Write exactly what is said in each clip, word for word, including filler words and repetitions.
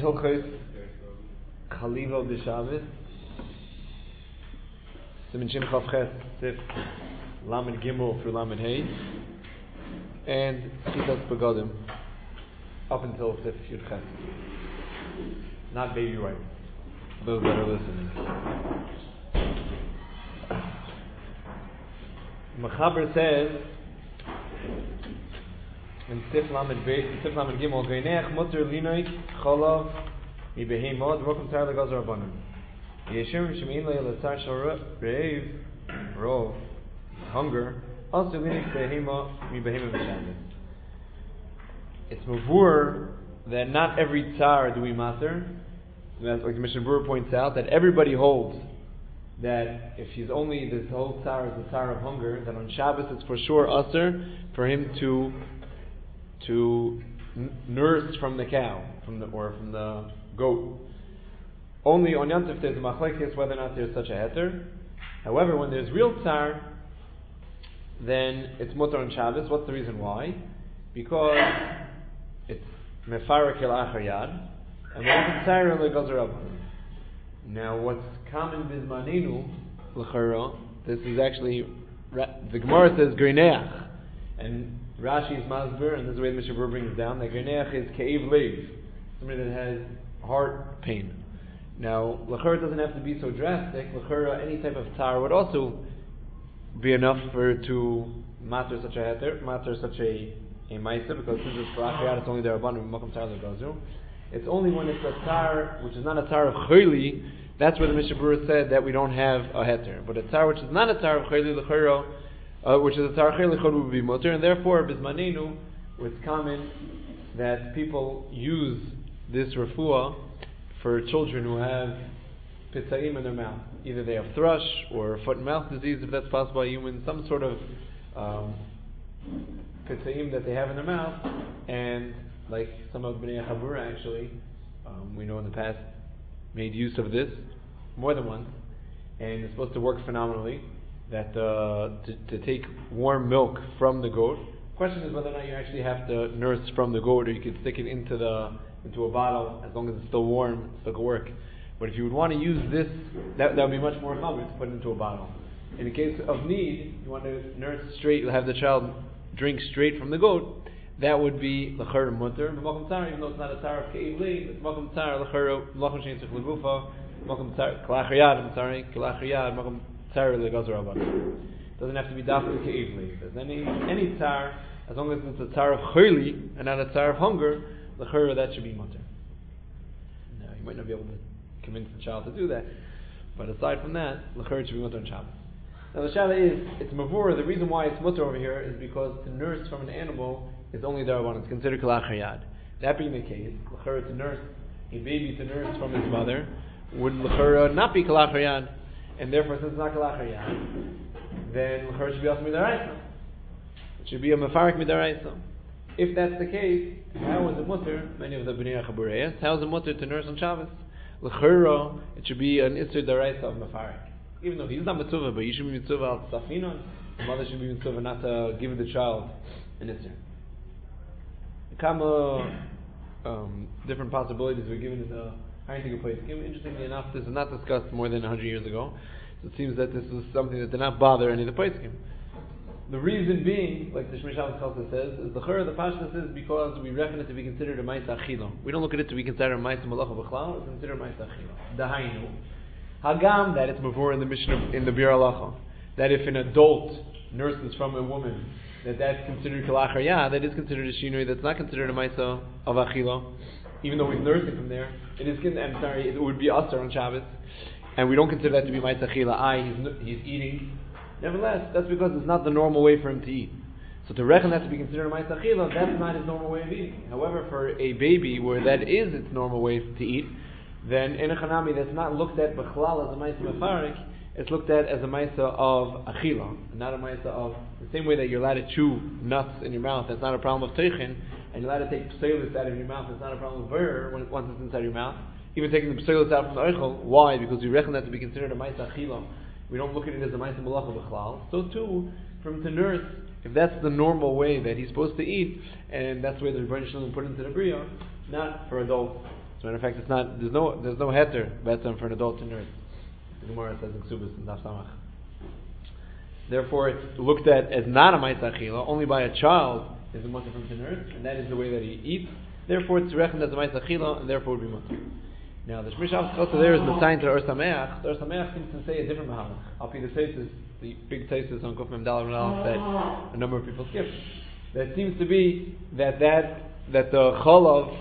Hilchos Chaliva B'Shabbos Siman Shin Chav Ches Sif Lamed Gimel through Lamed Hey and Chitas Begadim up until Sif Yud Ches. Not baby wipes, for those that are listening. Mechaber says in Sif Lamed Beis, Sif Lamed Gimel, Geinech Mutter Linoik Cholav Mi Behemod Rokum Tar Legazer Rabbanim Yeshim Shemein Lo Yelatzar Shal Reiv Rov Hunger Also Linoik Behema Mi Behema B'Shabbos. It's mavur that not every tzar do we matter. That's like the Mishnah Berurah points out, that everybody holds that if he's only, this whole tzar is the tzar of hunger, that on Shabbos it's for sure usher for him to to n- nurse from the cow, from the or from the goat. Only on Yom Tov there's a machlekes whether or not there's such a heter. However, when there's real tzar, then it's mutar on Shabbos. What's the reason why? Because it's mefarek el achar yad, and welcome tzar legazer rabbanim. Now, what's common bizmaninu l'chara? This is actually the Gemara says greineach, and Rashi is masber, and this is the way the Mishnah Berurah brings it down. That greineach is keiv leiv, somebody that has heart pain. Now, l'chara doesn't have to be so drastic. L'chara, any type of tar would also be enough for to matter such a heter, matter such a a ma'aser, because since it's for achayat, it's only the rabbanim makom tar legazu. It's only when it's a tar which is not a tar of chayli, that's where the Mishnah Berurah said that we don't have a heter. But a tar which is not a tar of chayli l'chayro, uh, which is a tar of chayli l'chayro would be mutter, and therefore bismanenu, it's common that people use this refuah for children who have pitzaim in their mouth. Either they have thrush or foot and mouth disease, if that's possible by humans, some sort of um, pitzaim that they have in their mouth, and like some of Bnei Chabura actually, um, we know in the past, made use of this more than once, and it's supposed to work phenomenally. That uh, to, to take warm milk from the goat. The question is whether or not you actually have to nurse from the goat, or you could stick it into the into a bottle as long as it's still warm, it still could work. But if you would want to use this, that that would be much more common to put it into a bottle. In the case of need, you want to nurse straight, have the child drink straight from the goat. That would be l'chayr mutter. B'makom tzar, even though it's not a tzar of keiv leiv, it's makom tzar l'chayr l'chayr shein tzich l'gufa, makom tzar k'lachar yad. I'm sorry, k'lachar yad, makom tzar legazer rabbanim. Doesn't have to be dafka keiv leiv. There's any any tzar, as long as it's a tzar of chayli and not a tzar of hunger, l'chayr that should be mutter. Now you might not be able to convince the child to do that, but aside from that, l'chayr should be mutter on Shabbos. Now the shaila is, it's mavur. The reason why it's mutter over here is because to nurse from an animal is only darabban. It's considered k'lachar yad. That being the case, l'chayr to nurse a baby to nurse from his mother would l'chayr not be k'lachar yad, and therefore since it's not k'lachar yad, then l'chayr should be also midaraisa. It should be a mefarek midaraisa. If that's the case, how is it mutter? Many of the Bnei Chabura asked, how is it mutter to nurse on Shabbos? L'chayr, it should be an isur daraisa of mefarek. Even though he's not mitzvah, but you should be mitzvah al safinon. The mother should be mitzvah not to give the child an isur. Kama um, different possibilities were given in the Heintiger place. Interestingly enough, this is not discussed more than a hundred years ago. So it seems that this is something that did not bother any of the poskim. The reason being, like the Shmei Shabbos Chalta says, is the chur, the pashtas is because we reckon it to be considered a ma'aser achila. We don't look at it to be considered a ma'aser malacha b'chlal. It's considered a ma'aser achila. Dahainu. Hagam, that it's mavur in the Mishnah, in the Bir Halacha, that if an adult nurses from a woman, that that's considered k'lachar yad, that is considered a shinui, that's not considered a ma'aser of achila, even though he's nursing from there. It is, I'm sorry, it would be usher on Shabbos, and we don't consider that to be ma'aser achila. I, he's, he's eating. Nevertheless, that's because it's not the normal way for him to eat. So to reckon that to be considered a ma'aser achila, that's not his normal way of eating. However, for a baby where that is its normal way to eat, then in a chanami that's not looked at b'chlal as a ma'aser mefarek, it's looked at as a ma'aser of achila, and not a ma'aser of, the same way that you're allowed to chew nuts in your mouth, that's not a problem of teichin, and you're allowed to take pseilus out of your mouth, that's not a problem of ver when once it's inside your mouth. Even taking the pseilus out from the eichel, why? Because we reckon that to be considered a ma'aser achila. We don't look at it as a ma'aser malacha b'chlal. So too, from to nurse, if that's the normal way that he's supposed to eat, and that's the way the Rebbeinu Shalom put into the bria, not for adults As a matter of fact, it's not. There's no. There's no heter better for an adult to nurse. The Gemara says in Ksubis and Daf Samach. Therefore, it's looked at as not a ma'aseh achila. Only by a child is a mutter for him to nurse, and that is the way that he eats. Therefore, it's reckoned as a ma'aseh achila, and therefore would be mutter. Now, the Shmir Shabbos also there is the sign to the Ur Sameach. The Ur Sameach seems to say a different mahalach. Al pi the tesis, the big tesis on Kuf Mem Daled Aleph that a number of people skip. That seems to be that that that the chalav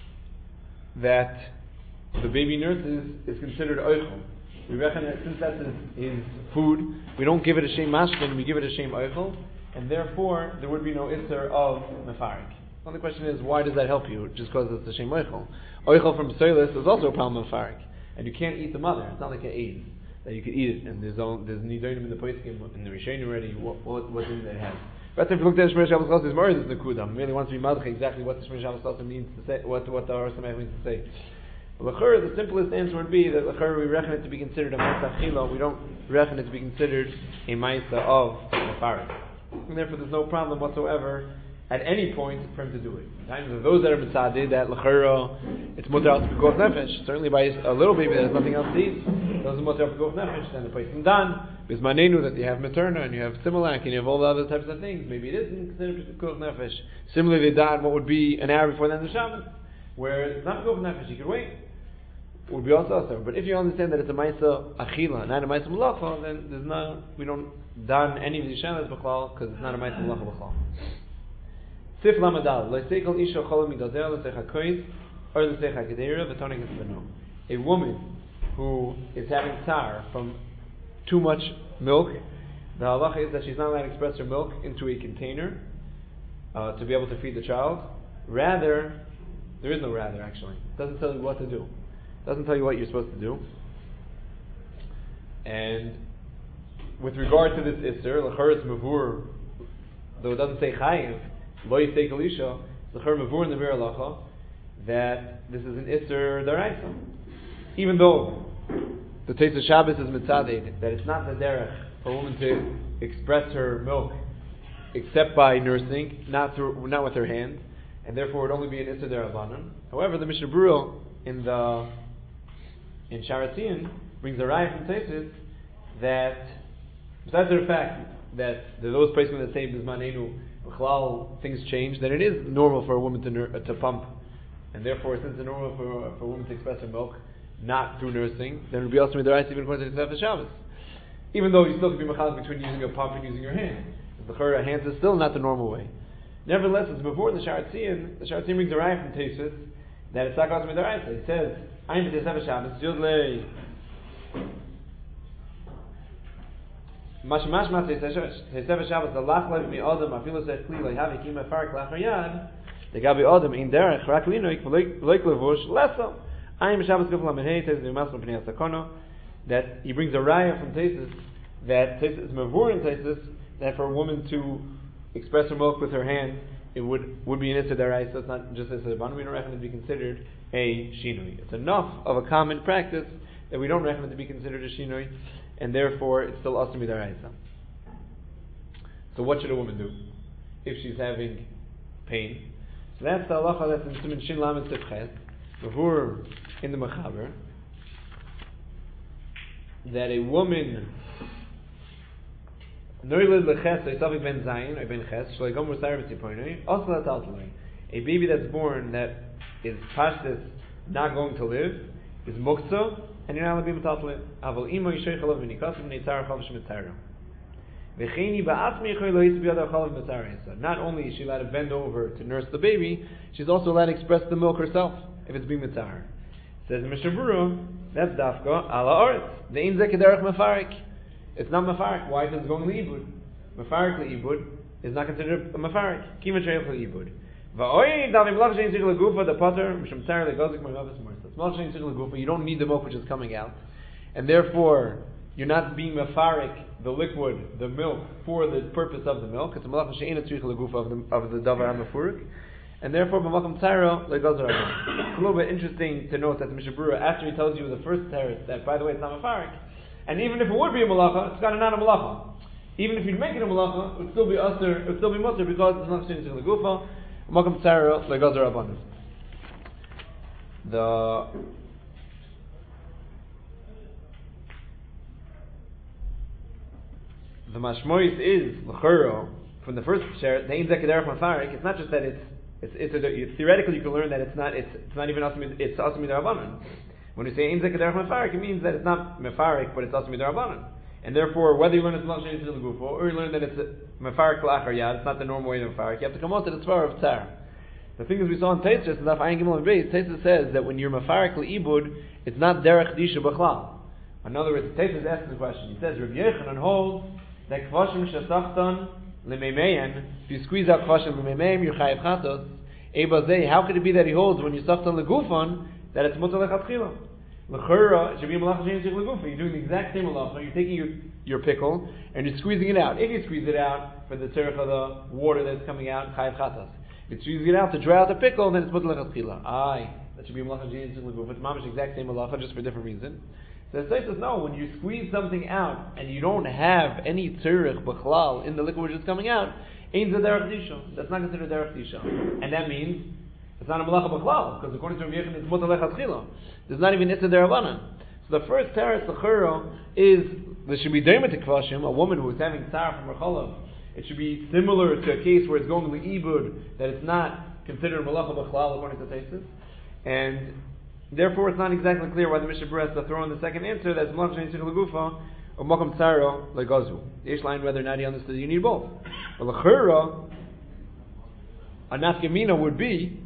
that the baby nurses is considered oichel. We reckon that since that's his, his food, we don't give it a shem mashkin, we give it a shem oichel, and therefore there would be no isser of mefarik. Well, the question is, why does that help you? Just because it's a shem oichel. Oichel from soilis is also a problem of mefarik, and you can't eat the mother. It's not like an aid that you could eat it, and there's no, there's nidonim in the poskim in the Rishayim already. What what what in it has? But if you look at Shmir Shabbos Chosam, it's more than the Kudam. Really wants to be madach exactly what the Shmir Shabbos Chosam means to say, what what the Ur Sameach means to say. L'chur, the simplest answer would be that l'chur we reckon it to be considered a ma'aseh achila. We don't reckon it to be considered a ma'aseh of mefarik, and therefore there's no problem whatsoever at any point for him to do it. In times of those that are mitzadid, that l'chur it's mutar al pikuach nefesh. Certainly by a little baby that has nothing else to eat, those are mutar al pikuach nefesh. Then the place in dan bismanenu that you have materna and you have similak and you have all the other types of things. Maybe it isn't considered pikuach nefesh. Similarly, dan what would be an hour before the end of Shabbos, where it's not pikuach nefesh, you could wait. Would be also asur. But if you understand that it's a ma'aseh achila, not a ma'aseh malacha, then there's no, we don't dan any of the yishanas b'chlal because it's not a ma'aseh malacha b'chlal. Sif lamadal le'seikol isha cholam midader le'seich hakoyz or le'seich hagedera v'tonik esbeno. A woman who is having tar from too much milk, the halacha is that she's not allowed to express her milk into a container uh, to be able to feed the child. Rather, there is no rather actually. It doesn't tell you what to do. Doesn't tell you what you're supposed to do. And with regard to this isser, l'chur it's mavur, though it doesn't say chayiv, lo yisei kol isha, l'chur mavur in the Bir Halacha, that this is an isser daraisa. Even though the taste of Shabbos is mitzaded, that it's not the derech for a woman to express her milk except by nursing, not through, not with her hand, and therefore it would only be an isser derabanan. However, the Mishnah Berurah in the in Sharatzian brings a raya from Teisus that, besides the fact that those places that say Bismanenu B'chlal things change, that it is normal for a woman to nur- to pump, and therefore since it's normal for, for a woman to express her milk not through nursing, then it would be also midaraisa even according to the Tzefet Shabbos. Even though you still could be machalik between using a pump and using your hand, the chura hands is still not the normal way. Nevertheless, it's before the Sharatzian. The Sharatzian brings a raya from Teisus that it's not also midaraisa. It says, "Ein b'Tzefet Shabbos yudlei." Mashmash ma Tzefet Shabbos the lach lev mi adam afilu sech kli lo yavi kima farik lachar yad. The gabi adam in derech rak linoik v'loik levush lesa. Ein b'Shabbos gufla menhei Teisus v'masma p'nei hasakono. That he brings a raya from Teisus that Teisus is mavur in Teisus that for a woman to express her milk with her hand, it would, would be an issa deraisa. So it's not just issa derbanan. We don't reckon it to be considered a shinui. It's enough of a common practice that we don't reckon it to be considered a shinui, and therefore it's still asur midaraisa. So what should a woman do if she's having pain? So that's the halacha that's in Siman Shin Lamed Sifches, before in the Mechaber, that a woman a baby that's born that is pashtus not going to live is muktzah, and you're not allowed to be metaltalin. Aval imo yishay chalav v'nikasim neitzar chalav shemitzara. V'cheini ba'atmi yichoy lo yitz b'yadav chalav mitzara. Not only is she allowed to bend over to nurse the baby, she's also allowed to express the milk herself if it's being mitzara. Says the Mishnah Berurah, that's dafka ala oretz. The ein zeh kederach mefarik. It's not mafarik. Why? Because it's going leibud. Mafarik leibud is not considered a mafarik. Kima treif leibud. Va'oi davim lach shein tzich legufa the potter mishum tzar legozik meravis morsa. Small shein tzich legufa. You don't need the milk which is coming out, and therefore you're not being mafarik the liquid, the milk, for the purpose of the milk. It's a malach shein tzich legufa of the of the davar hamafurik, and therefore b'makom tzara legozer. It's a little bit interesting to note that the Mishnah Berurah, after he tells you the first teretz that by the way it's not mafarik. And even if it would be a malacha, it's got a not a malacha. Even if you'd make it a malacha, it would still be usher, it would still be mutter because it's not changing the gufa. Makam tzara legazer abanus. the the mashmois is l'churo from the first share. The ein zekaderach mafarik. It's not just that it's it's, it's, a, it's theoretically you can learn that it's not it's it's not even asmi it's asmi darabanan. When you say ein zekaderach mafarik, it means that it's not mafarik, but it's asmi darabanan. And therefore, whether you learn it's malach shein l'gufo or you learn that it's mafarik l'achar yad, it's not the normal way of mafarik. You have to come out to the tzvar of tzar. The thing is, we saw in Teisus, in Daf Ayin Gimel and Beis, Teisus says that when you're mafarik l'ibud, it's not derech disha b'chlal. In other words, Teisus asks the question. He says, Rabbi Yochanan holds that kvashim shesachtan l'meimeyan, if you squeeze out kvashim l'meimeyan, you're chayiv chatos. Ebazei, how could it be that he holds when you sachtan l'gufan that it's mutar lechatchila? L'chura, it should be malach shein tzich l'gufa. You're doing the exact same malacha. You're taking your, your pickle and you're squeezing it out. If you squeeze it out for the tzerich of the water that's coming out, chayiv chatos. If you squeeze it out to dry out the pickle, then it's mutar lechatchila. Aye, that should be malach shein tzich l'gufa. It's mamish exact same malacha, just for a different reason. So the Tosfos says, no, when you squeeze something out and you don't have any tzurich b'chlal in the liquid which is coming out, ain't the derech disha. That's not considered derech disha. And that means it's not a malacha b'chlal, because according to Rabbi Yochanan, it's mutar lechatchila. There's not even itzah derabanan. So the first teretz l'chura is there should be daimet to kvashim, a woman who is having tzar from her chalav. It should be similar to a case where it's going to the ibud, that it's not considered malacha b'chlal according to Tosfos. And therefore, it's not exactly clear why the Mishnah Berurah has to throw in the second answer that's malach shein tzich l'gufa or makam tzaro legazu. Yesh line whether or not he understood you need both. But l'chura, a nafkamina would be,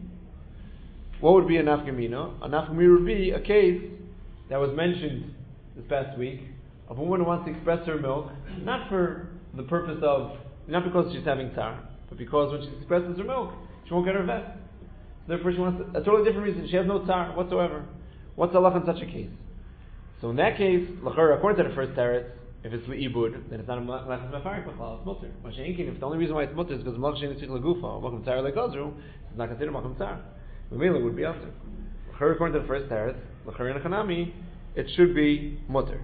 what would be a nafkamina? A nafkamina would be a case that was mentioned this past week of a woman who wants to express her milk, not for the purpose of, not because she's having tzar, but because when she expresses her milk, she won't get her vest. Therefore, she wants to, a totally different reason. She has no tzar whatsoever. What's the halach in such a case? So in that case, l'chara, according to the first teretz, if it's le'ibud, then it's not a malach mafarik b'chlal, it's mutter. Mashenkin, if the only reason why it's mutter is because malach shein tzich l'gufa, or malachim tzar le'gazru, it's not considered malachim tzar. Memela would be after. L'chara, according to the first teretz, l'chara in a chanami, it should be mutter.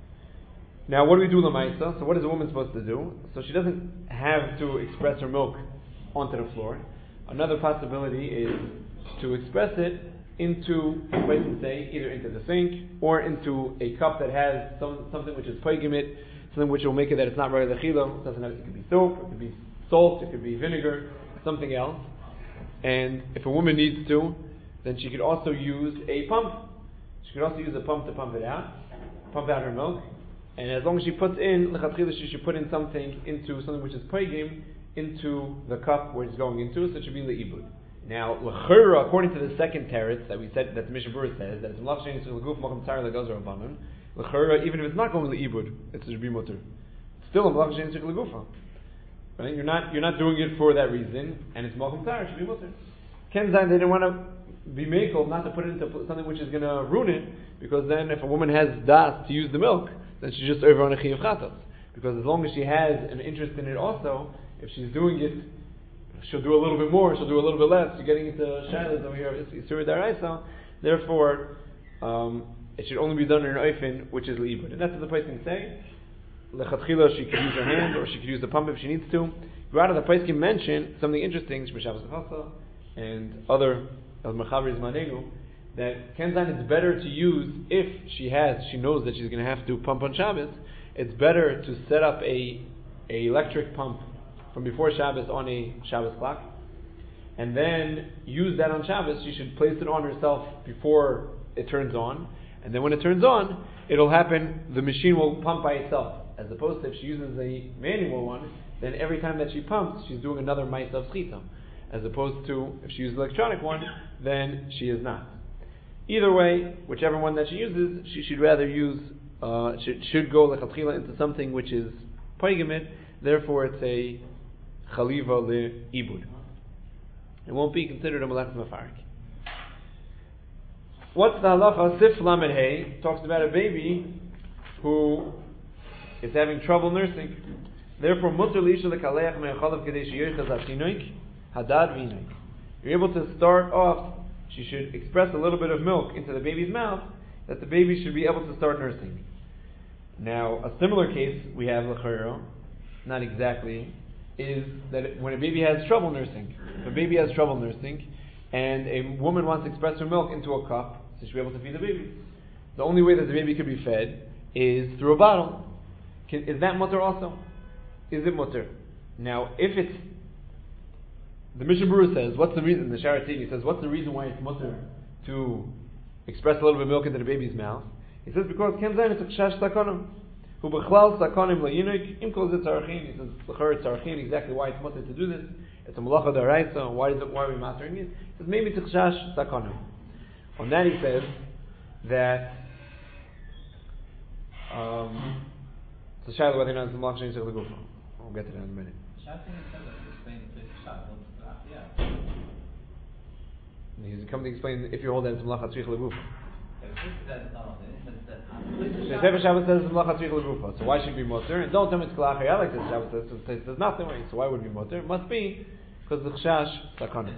Now, what do we do l'maisa? So what is a woman supposed to do? So she doesn't have to express her milk onto the floor. Another possibility is to express it into, wait and say, either into the sink or into a cup that has some, something which is poigimit, something which will make it that it's not regular chilo. It doesn't have. It could be soap, it could be salt, it could be vinegar, something else. And if a woman needs to, then she could also use a pump. She could also use a pump to pump it out, pump out her milk. And as long as she puts in lechatchila, she should put in something into something which is poigim, into the cup where it's going into, so it should be le'ibud. Now, l'chura, according to the second teretz that we said, that the Mishnah Berurah says, that it's malach shein tzich l'guf makam tzar legazer abanan, l'chura, even if it's not going le'ibud, it should be mutter. It's still a malach shein tzich l'gufa. Right? You're not, you're not doing it for that reason, and it's makam tzar, it should be mutter. Ken Zayin, they didn't want to be makel, not to put it into something which is going to ruin it, because then if a woman has das to use the milk, then she's just over on a chiyuv chatas. Because as long as she has an interest in it also, if she's doing it, she'll do a little bit more, she'll do a little bit less. You're getting into shilas over here, it's Yisur Daraisa. Therefore, um, it should only be done in an oifen, which is le'ibud. And that's what the place can say. Lechatchila, she could use her hand, or she could use the pump if she needs to. Rather, the place can mention something interesting, Shmishavas Chasa, and other El Mechaber Zmanenu, that Kenzan, it's better to use if she has, she knows that she's going to have to pump on Shabbos. It's better to set up a, a electric pump from before Shabbos on a Shabbos clock, and then use that on Shabbos. She should place it on herself before it turns on, and then when it turns on, it'll happen, the machine will pump by itself, as opposed to if she uses a manual one, then every time that she pumps, she's doing another ma'isa of schita, as opposed to if she uses an electronic one, then she is not. Either way, whichever one that she uses, she should rather use, uh, should, should go lechatchila into something which is poigamit, therefore it's a chaliva le'ibud. It won't be considered a malach mafarik. What's the halacha? Sif lamed hey talks about a baby who is having trouble nursing. Therefore, mutter liisha lekaleach me'achalav kadei sheyochaz atinoik hadad v'inoik. You're able to start off. She should express a little bit of milk into the baby's mouth, that the baby should be able to start nursing. Now, a similar case we have l'chayro, not exactly, is that when a baby has trouble nursing, if a baby has trouble nursing, and a woman wants to express her milk into a cup, so she'll be able to feed the baby. The only way that the baby could be fed is through a bottle. Can, is that mutter also? Is it mutter? Now, if it's the Mishnah Berurah says, what's the reason? The Sharatzini says, what's the reason why it's mutter to express a little bit of milk into the baby's mouth? He says because Kemzayin it's a chash sakana. Who b'chlal sakanim layinik im kol zeh tzarachin. He says l'chor tzarachin. Exactly why it's mutter to do this? It's a malacha d'oraisa. Why is it? Why are we mastering it? He says maybe it's a chash sakanim. On that he says that um, it's a shayla whether or not it's a malacha shein tzarich l'gufa. We'll get to that in a minute. He's coming to explain if you hold that it's malacha tzarich l'gufa. The Sefer Shabbos says it's malacha tzarich l'gufa. So why should it be mutter? And don't tell me it's kalachai. I like this Shabbos says it says nothing. So why would it be mutter? It must be because the chash sakana.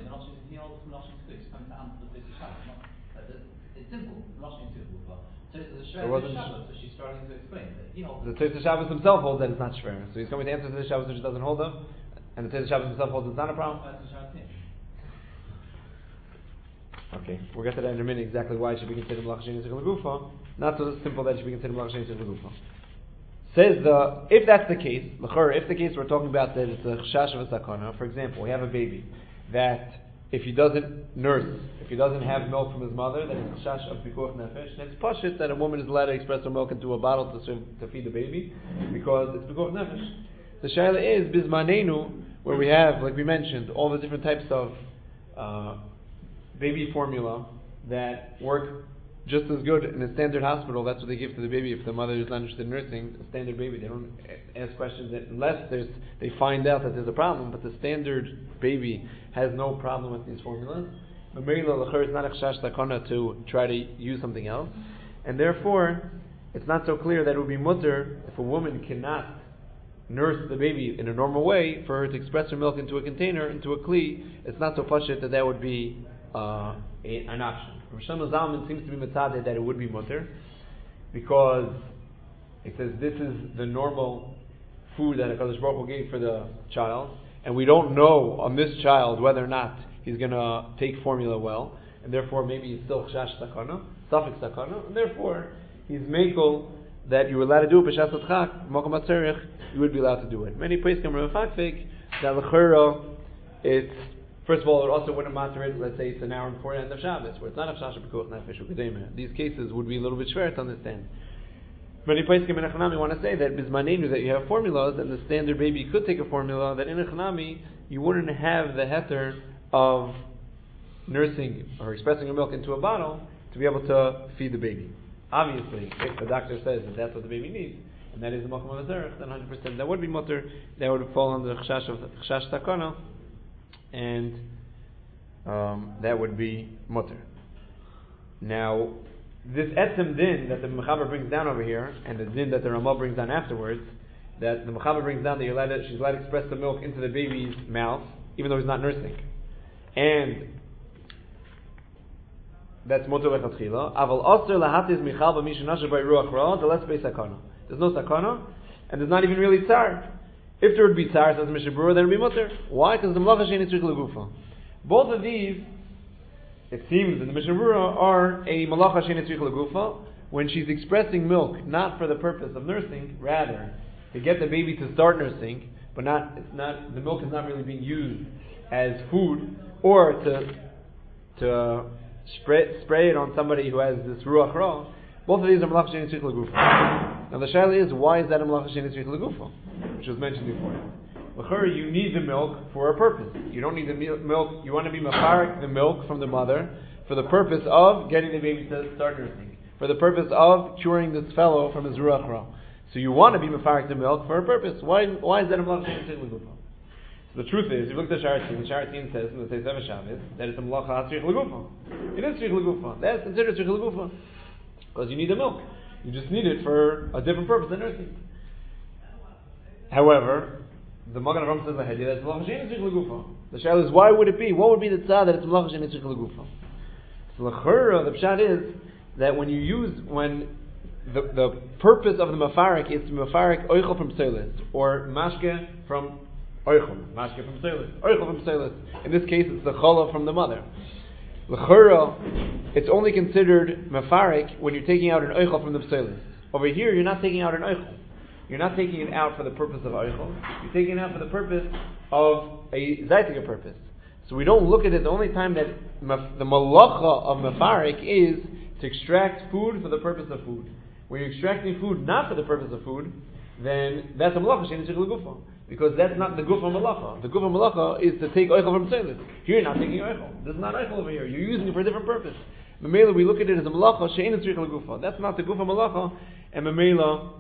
It's simple. It wasn't. So she's starting to explain that he holds. The Tzeitzei Shabbos himself holds that it's not shver. So he's coming to answer the Shabbos which doesn't hold them, and the Tzeitzei Shabbos himself holds it's not a problem. Okay, we'll get to that in a minute. Exactly why it should be considered malacha shein tzarich l'gufa. Not so simple that it should be considered malacha shein tzarich l'gufa. Says the if that's the case, l'chor, if the case we're talking about that it's a chash of a sakana. For example, we have a baby that if he doesn't nurse, if he doesn't have milk from his mother, then it's a chash of pikuach nefesh. And it's pashut that a woman is allowed to express her milk into a bottle to serve, to feed the baby because it's pikuach nefesh. The shaila is bizmanenu, where we have, like we mentioned, all the different types of uh, baby formula that work just as good in a standard hospital. That's what they give to the baby if the mother is not interested in nursing a standard baby. They don't ask questions that, unless there's, they find out that there's a problem. But the standard baby has no problem with these formulas. But Merila L'chor is not a chash takana to try to use something else, and therefore it's not so clear that it would be mutter if a woman cannot nurse the baby in a normal way for her to express her milk into a container, into a kli. It's not so pashut that that would be Uh, a, an option. Rosh Zalman seems to be mitzadeh that it would be mutter because it says this is the normal food that HaKadosh Baruch Hu gave for the child, and we don't know on this child whether or not he's going to take formula well, and therefore maybe he's still chash sakana, suffix sakana, and therefore he's mekel that you were allowed to do it b'shas atchak, mokum atzerich, you would be allowed to do it. Many places come from fakfik that l'chera it's. First of all, it also wouldn't matter it, let's say it's an hour before the end of Shabbos, where it's not a Shash B'kuach Nefesh U'Kedema. These cases would be a little bit schwer to understand. Many places in Echanami want to say that Bismanenu, that you have formulas, and the standard baby could take a formula, that in Echanami, you wouldn't have the heter of nursing or expressing your milk into a bottle to be able to feed the baby. Obviously, if the doctor says that that's what the baby needs, and that is the Mokum HaZerech, then one hundred percent that would be mutter, that would fall under the Chash of Chash Takana, and um, that would be mutter. Now, this etzem din that the Mechaber brings down over here, and the din that the Ramah brings down afterwards, that the Mechaber brings down that you're allowed to, she's allowed to express the milk into the baby's mouth, even though he's not nursing, and that's mutter lechatchila. Aval aser lahatiz michal b'mishnasher by ruach ra, the less be sakana. There's no sakana, and there's not even really tzar. If there would be tzar, says Mishnah Berurah, then it would be mutter. Why? Because the malacha shein tzarich l'gufa. Both of these, it seems in the Mishnah Berurah, are a malacha shein tzarich l'gufa when she's expressing milk, not for the purpose of nursing, rather to get the baby to start nursing, but not it's not the milk is not really being used as food, or to to spray spray it on somebody who has this ruach ra. Both of these are malacha shein tzarich l'gufa. Now the shaila is, why is that a malacha shein tzarich l'gufa, which was mentioned before? L'chora, you need the milk for a purpose. You don't need the milk. You want to be mafarik the milk from the mother for the purpose of getting the baby to start nursing, for the purpose of curing this fellow from his ruach ra. So you want to be mafarik the milk for a purpose. Why? Why is that a malacha shein tzarich l'gufa? So the truth is, if you look at the Sharatzin, the Sharatzin says in the Sefer Shabbos that it's a malacha tzarich l'gufa. It is tzarich l'gufa. That's considered tzarich l'gufa because you need the milk. You just need it for a different purpose than nursing. However, the Magen Avraham says that it's malacha shein tzarich l'gufa. The shaila is, why would it be? What would be the tzad that it's malacha shein tzarich l'gufa? So l'chura, the pshat is that when you use when the the purpose of the mafarik is to mafarik oichel from pseilis or mashke from oichel, mashke from pseilis, oichel from pseilis. In this case, it's the challah from the mother. L'chura, it's only considered mefarik when you're taking out an oichel from the pselis. Over here, you're not taking out an oichel. You're not taking it out for the purpose of oichel. You're taking it out for the purpose of a zaytika purpose. So we don't look at it. The only time that maf- the malacha of mefarik is to extract food for the purpose of food. When you're extracting food not for the purpose of food, then that's a malacha shein tzrich l'gufa, because that's not the gufa malacha. The gufa malacha is to take oichel from pselis. Here you're not taking oichel. This is not oichel over here. You're using it for a different purpose. Memela, we look at it as a malacha shein tzrich l'gufa. That's not the gufa malacha, and memela,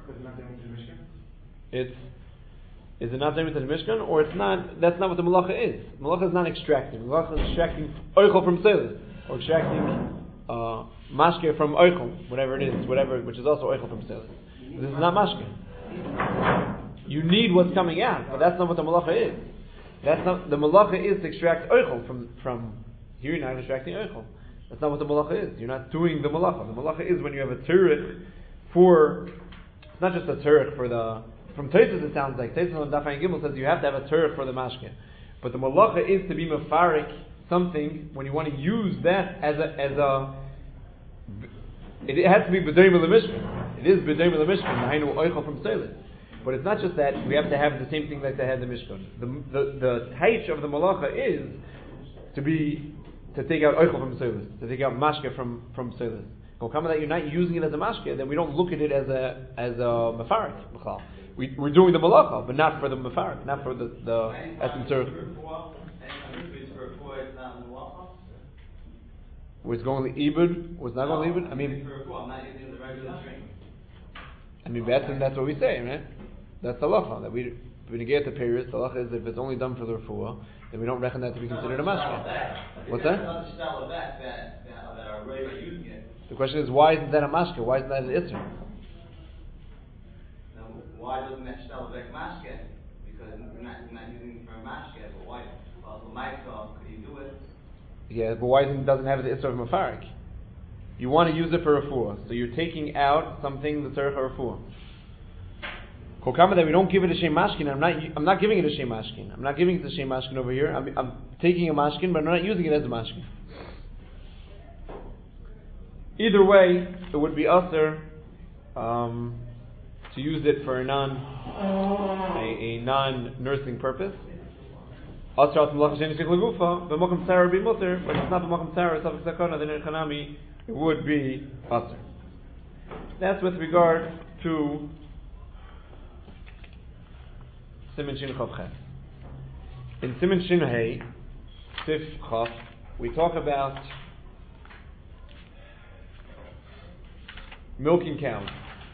it's is it not Zayim to the Mishkan, or it's not? That's not what the malacha is. Malacha is not extracting. Malacha is extracting oichel from pselis, or extracting uh, mashke from oichel, whatever it is, whatever, which is also oichel from pselis. This is not mashke. You need what's coming out, but that's not what the malacha is. That's not the malacha is to extract oichel from from here. You're not extracting oichel. That's not what the malacha is. You're not doing the malacha. The malacha is when you have a tzurich for. It's not just a tzurich for the. From Tosfos it sounds like Tosfos on Daf Ayin Gimel says you have to have a tzurich for the mashke, but the malacha is to be mefarik something when you want to use that as a as a. It has to be b'dayim l'mishkan. It is b'dayim l'mishkan. Hainu oichel from pselis. But it's not just that we have to have the same thing like they had in the Mishkan. The the the taich of the malacha is to be to take out oichel from pselis, to take out mashke from from pselis. Come that you're not using it as a mashke, then we don't look at it as a as a mefarik. We we're doing the malacha, but not for the mefarik, not for the the essence of. Was going to ibud? Was not going to ibud? I mean, I mean, that's that's what we say, right? That's the halacha that we when you get the periods. The halacha is if it's only done for the refuah, then we don't reckon that to be considered a mashke. What's that? The question is, why isn't that a mashke? Why isn't that an isser? Why doesn't that shtel back mashke? Because we're not, we're not using it for a mashke, but why? Well, the ma'aseh, could you do it? Yeah, but why isn't, doesn't have the isser of mefarik? You want to use it for refuah, so you're taking out something that's tzarich refuah. Kolkama that we don't give it a shem mashkin. I'm not. I'm not giving it a shem mashkin. I'm not giving it a shem mashkin over here. I'm, I'm taking a mashkin, but I'm not using it as a mashkin. Either way, it would be usher um, to use it for a non a, a non nursing purpose. Usher al malacha shein tzrich l'gufa, b'makom tzara be muter, but it's not b'makom tzara safek sakana. Then in chanami it would be usher. That's with regard to Siman Shin Chav Ches. In Siman Shin Hey, Sif Chav, we talk about milking cows.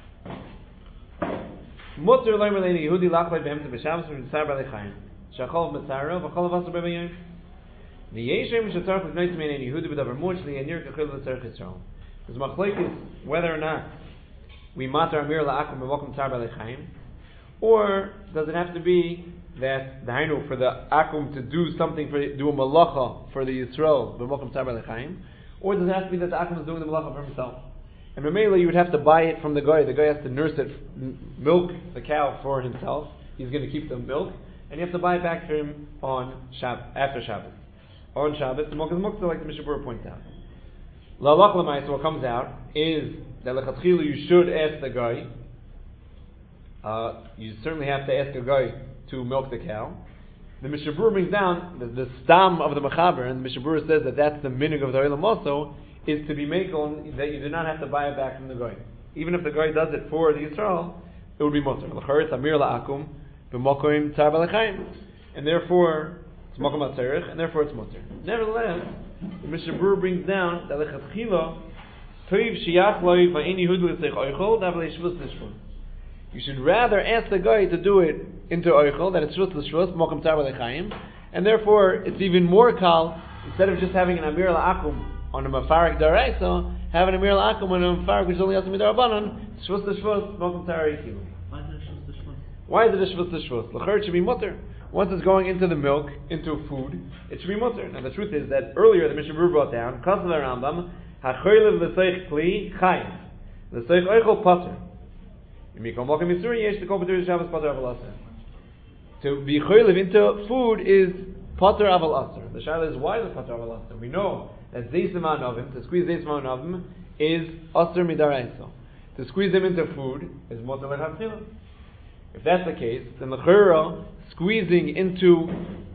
Mutter loimer leini Yehudi lachlei behemte b'Shabbos v'mitzar b'alei chayim. Shachol v'mitzaro v'chol v'asar b'bayim. V'yeshem shetzarch l'gnoi tzmein ein Yehudi b'davar much li'yanir kachil l'tzarch Yisrael. There's machlekes whether or not we matar amir la'akum b'mokum tzar b'alei chayim, or does it have to be that the hainu for the akum to do something for do a malacha for the Yisrael b'mokum tzar b'alei chayim, or does it have to be that the akum is doing the malacha for himself? And Mamela, you would have to buy it from the guy. The guy has to nurse it, milk the cow for himself. He's going to keep the milk, and you have to buy it back for him on Shab- after Shabbos. On Shabbos, the milk is muktzah, like the Mishnah Berurah points out. La'alach l'mayis, what comes out is that lechatchilu you should ask the guy. Uh, you certainly have to ask a guy to milk the cow. The Mishnah Berurah brings down the, the stam of the Mechaber, and the Mishnah Berurah says that that's the minig of the Olam also, is to be mekel that you do not have to buy it back from the guy. Even if the guy does it for the Yisrael, it would be mutter. L'charetz amir la'akum b'mokoim tzar b'alechaim, and therefore it's mokom atzerich, and therefore it's mutter. Nevertheless, the Mishnah Berurah brings down that lechatchila toiv shiach loy va'in yehud l'tzech oichol davlei shvus l'shvus. You should rather ask the guy to do it into oichol, that it's shvus l'shvus mokom tzar b'alechaim, and therefore it's even more kal instead of just having an amir la'akum on a mafarik daraisa, have an amir la'akum on a mafarik which is only has to be darabanan, shvus l'shvus, mokum tzara yikilu. Why is it a shvus l'shvus? Why is it a shvus l'shvus? L'cher, it should be mutter. Once it's going into the milk, into food, it should be mutter. Now the truth is that earlier the Mishnah Berurah brought down, Kasav Rambam, ha'choylev l'seich kli chayiv, l'seich oichol pater. Mikol mokum yisuri yesh t'kol pater Shabbos pater aval aser. To be choylev into food is pater aval aser. The shaila is why is it pater aval aser? We know that Zeisim Anavim, to squeeze Zeisim Anavim, is Asr Midaraisa. To squeeze them into food is Motel Lechatchila. If that's the case, then the Chura, squeezing into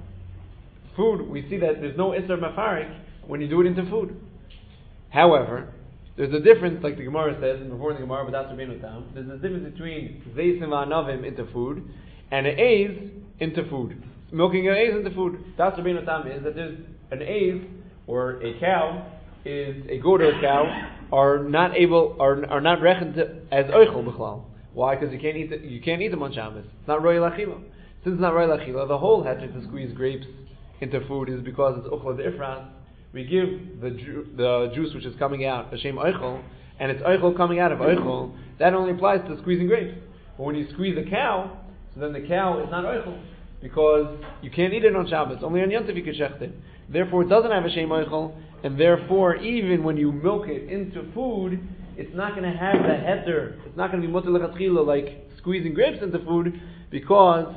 food, we see that there's no Isser Mafarik when you do it into food. However, there's a difference, like the Gemara says, and before the Gemara, but that's Rabbeinu Tam, there's a difference between Zeisim Anavim into food and an Eiz into food. Milking an Eiz into food. That's Rabbeinu Tam is that there's an Eiz, or a cow, is a goat or a cow, are not able, are, are not reckoned as Oichel B'chlal. Why? Because you can't eat it, you can't eat them on Shabbos. It's not Roy Lachila. Since it's not Roy Lachila, the whole heter to squeeze grapes into food is because it's Uchla D'Ifras. We give the ju- the juice which is coming out Hashem Oichel, and it's Oichel coming out of Oichel. That only applies to squeezing grapes. But when you squeeze a cow, so then the cow is not Oichel, because you can't eat it on Shabbos. Only on Yom Tov you can shecht it. Therefore, it doesn't have Hashem Oichel, and therefore, even when you milk it into food, it's not going to have the heter. It's not going to be mutter lechatchila like squeezing grapes into food, because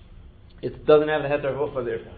it doesn't have the heter of Uchla D'Ifras.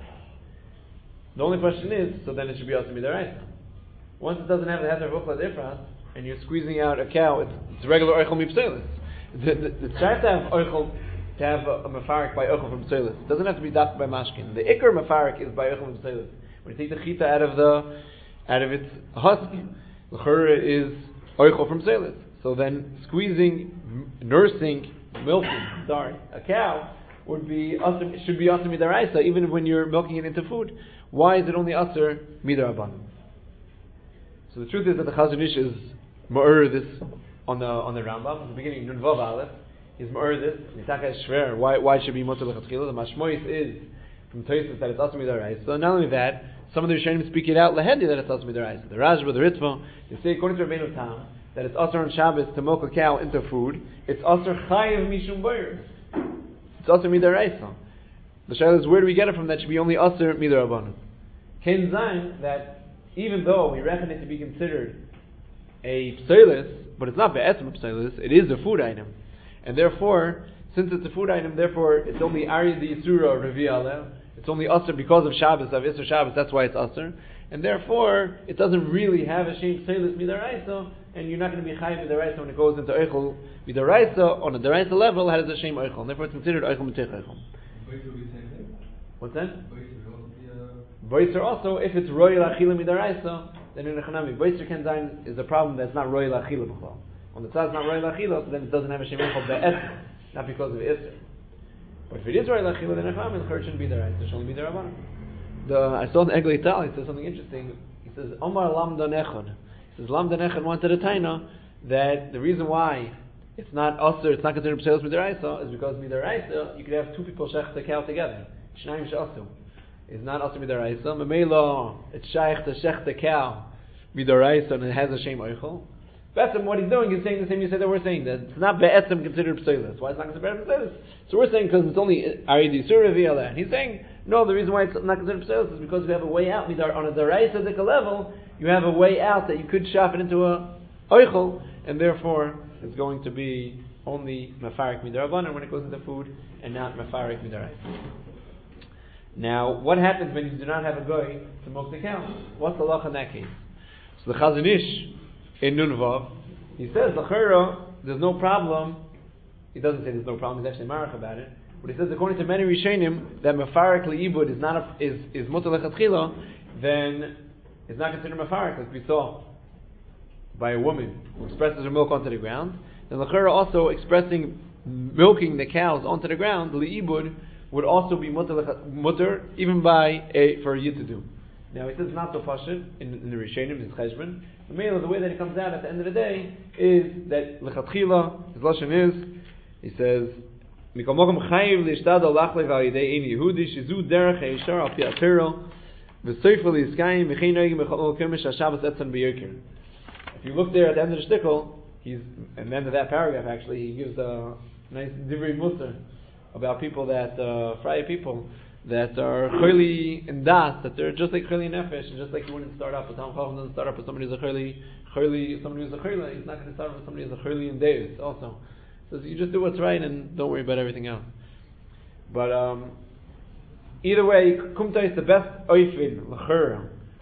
The only question is, so then it should be also midaraisa. Once it doesn't have the heter of Uchla D'Ifras, and you're squeezing out a cow, it's, it's regular oichel mipselis. It's trying to have oichel, to have a, a mafarik by oichel from pselis. It doesn't have to be dafka by mashkin. The ikar mafarik is by oichel from pselis. When you take the chita out of the, out of its husk, the chura is oichel from pselis. So then squeezing, m- nursing, milking, sorry, a cow would be asr, should be asr midaraisa, even when you're milking it into food. Why is it only asr midaraban? So the truth is that the Chazon Ish is ma'ur this on the on the Rambam. At the beginning, Nun Vav Aleph, he's ma'ur this. Nitaka is shver. Why why it should be mutter lechatchila? The mashmois is from Tosfos that it's asr midaraisa. So not only that, some of the Rishonim speak it out lahedi that it's asr midaraisa. The Rashba, the Ritva, they say according to Rabbeinu Tam that it's asr on Shabbos to milk a cow into food. It's asr chayiv mishum boyer. It's asr midaraisa. The shaila is, where do we get it from? That should be only asr midarabanan. Ken zayin that even though we reckon it to be considered a pselis, but it's not be'etzem a pselis, it is a food item, and therefore, since it's a food item, therefore it's only ari the yisura revi aleh. It's only asr because of Shabbos, of Isser Shabbos. That's why it's asr, and therefore it doesn't really have a shem pselis midaraisa, and you're not going to be chayiv midaraisa when it goes into oichel midaraisa on a daraisa level. It has a shem oichel, and therefore it's considered oichel mitech oichel. What's that? Boiser also, if it's royal achila midaraisa, then in Echanami, Boiser Ken Zayin is a problem that's not royal achila b'chol. On the side it's not royal achila, so then it doesn't have a shem called be'etzim, not because of Isser. But if it is royal achila, then Echanami, the church shouldn't be daraisa, it should only be darabanan. The I saw in Eglei Tal, he says something interesting. He says Omar Lamdan Echad. He says Lamdan Echad wanted a taina that the reason why it's not Asr, it's not considered pselis midaraisa, is because midaraisa you could have two people shech the cow together. Shnaim she'asu. Is not also midaraisa. Memela, it's shaykh to shech the cow midaraisa, and it has a shem oichel. Be'etzem, what he's doing is saying the same you said that we're saying, that it's not be'etzem considered pselis. Why it's not considered pselis? So we're saying because it's only aridi surah and he's saying no. The reason why it's not considered pselis is because we have a way out. Midar on a daraisa dika level, you have a way out that you could shop it into a oichel, and therefore it's going to be only mafarik midarabanan when it goes into food, and not mafarik midaraisa. Now, what happens when you do not have a goy to milk the cow? What's the law in that case? So the Chazon Ish in Nun Vav, he says l'chera there's no problem. He doesn't say there's no problem. He's actually marach about it. But he says according to many Rishonim that mafarik liibud is not a, is is mutar lechatchila, then it's not considered mafarik, like we saw by a woman who expresses her milk onto the ground. Then l'chera also expressing milking the cows onto the ground liibud would also be mutter, mutter even by a for a yid to do. Now he says not so pashut in, in the Rishonim, his cheshbon. The mail, the way that it comes out at the end of the day is that lechatchila, his lashon is, he says, mikol mokom chayiv leishtadol lachlei v'alidei ein Yehudi shizu derech heishar al pi atero v'soifel yiskayim v'chein noigim b'chol kirmish hashabbos etzon b'yirkir. If you look there at the end of the shtickle, he's at the end of that paragraph actually, he gives a nice divrei mussar about people that, uh, Friday people, that are chayli in das, that they're just like chayli nefesh, and just like you wouldn't start up, a Talmud Chacham doesn't start up with somebody who's a chayli, chayli, somebody who's a chayli, he's not going to start up with somebody who's a chayli in deus also. So you just do what's right and don't worry about everything else. But, um, either way, kumta is the best oifin, l'chur,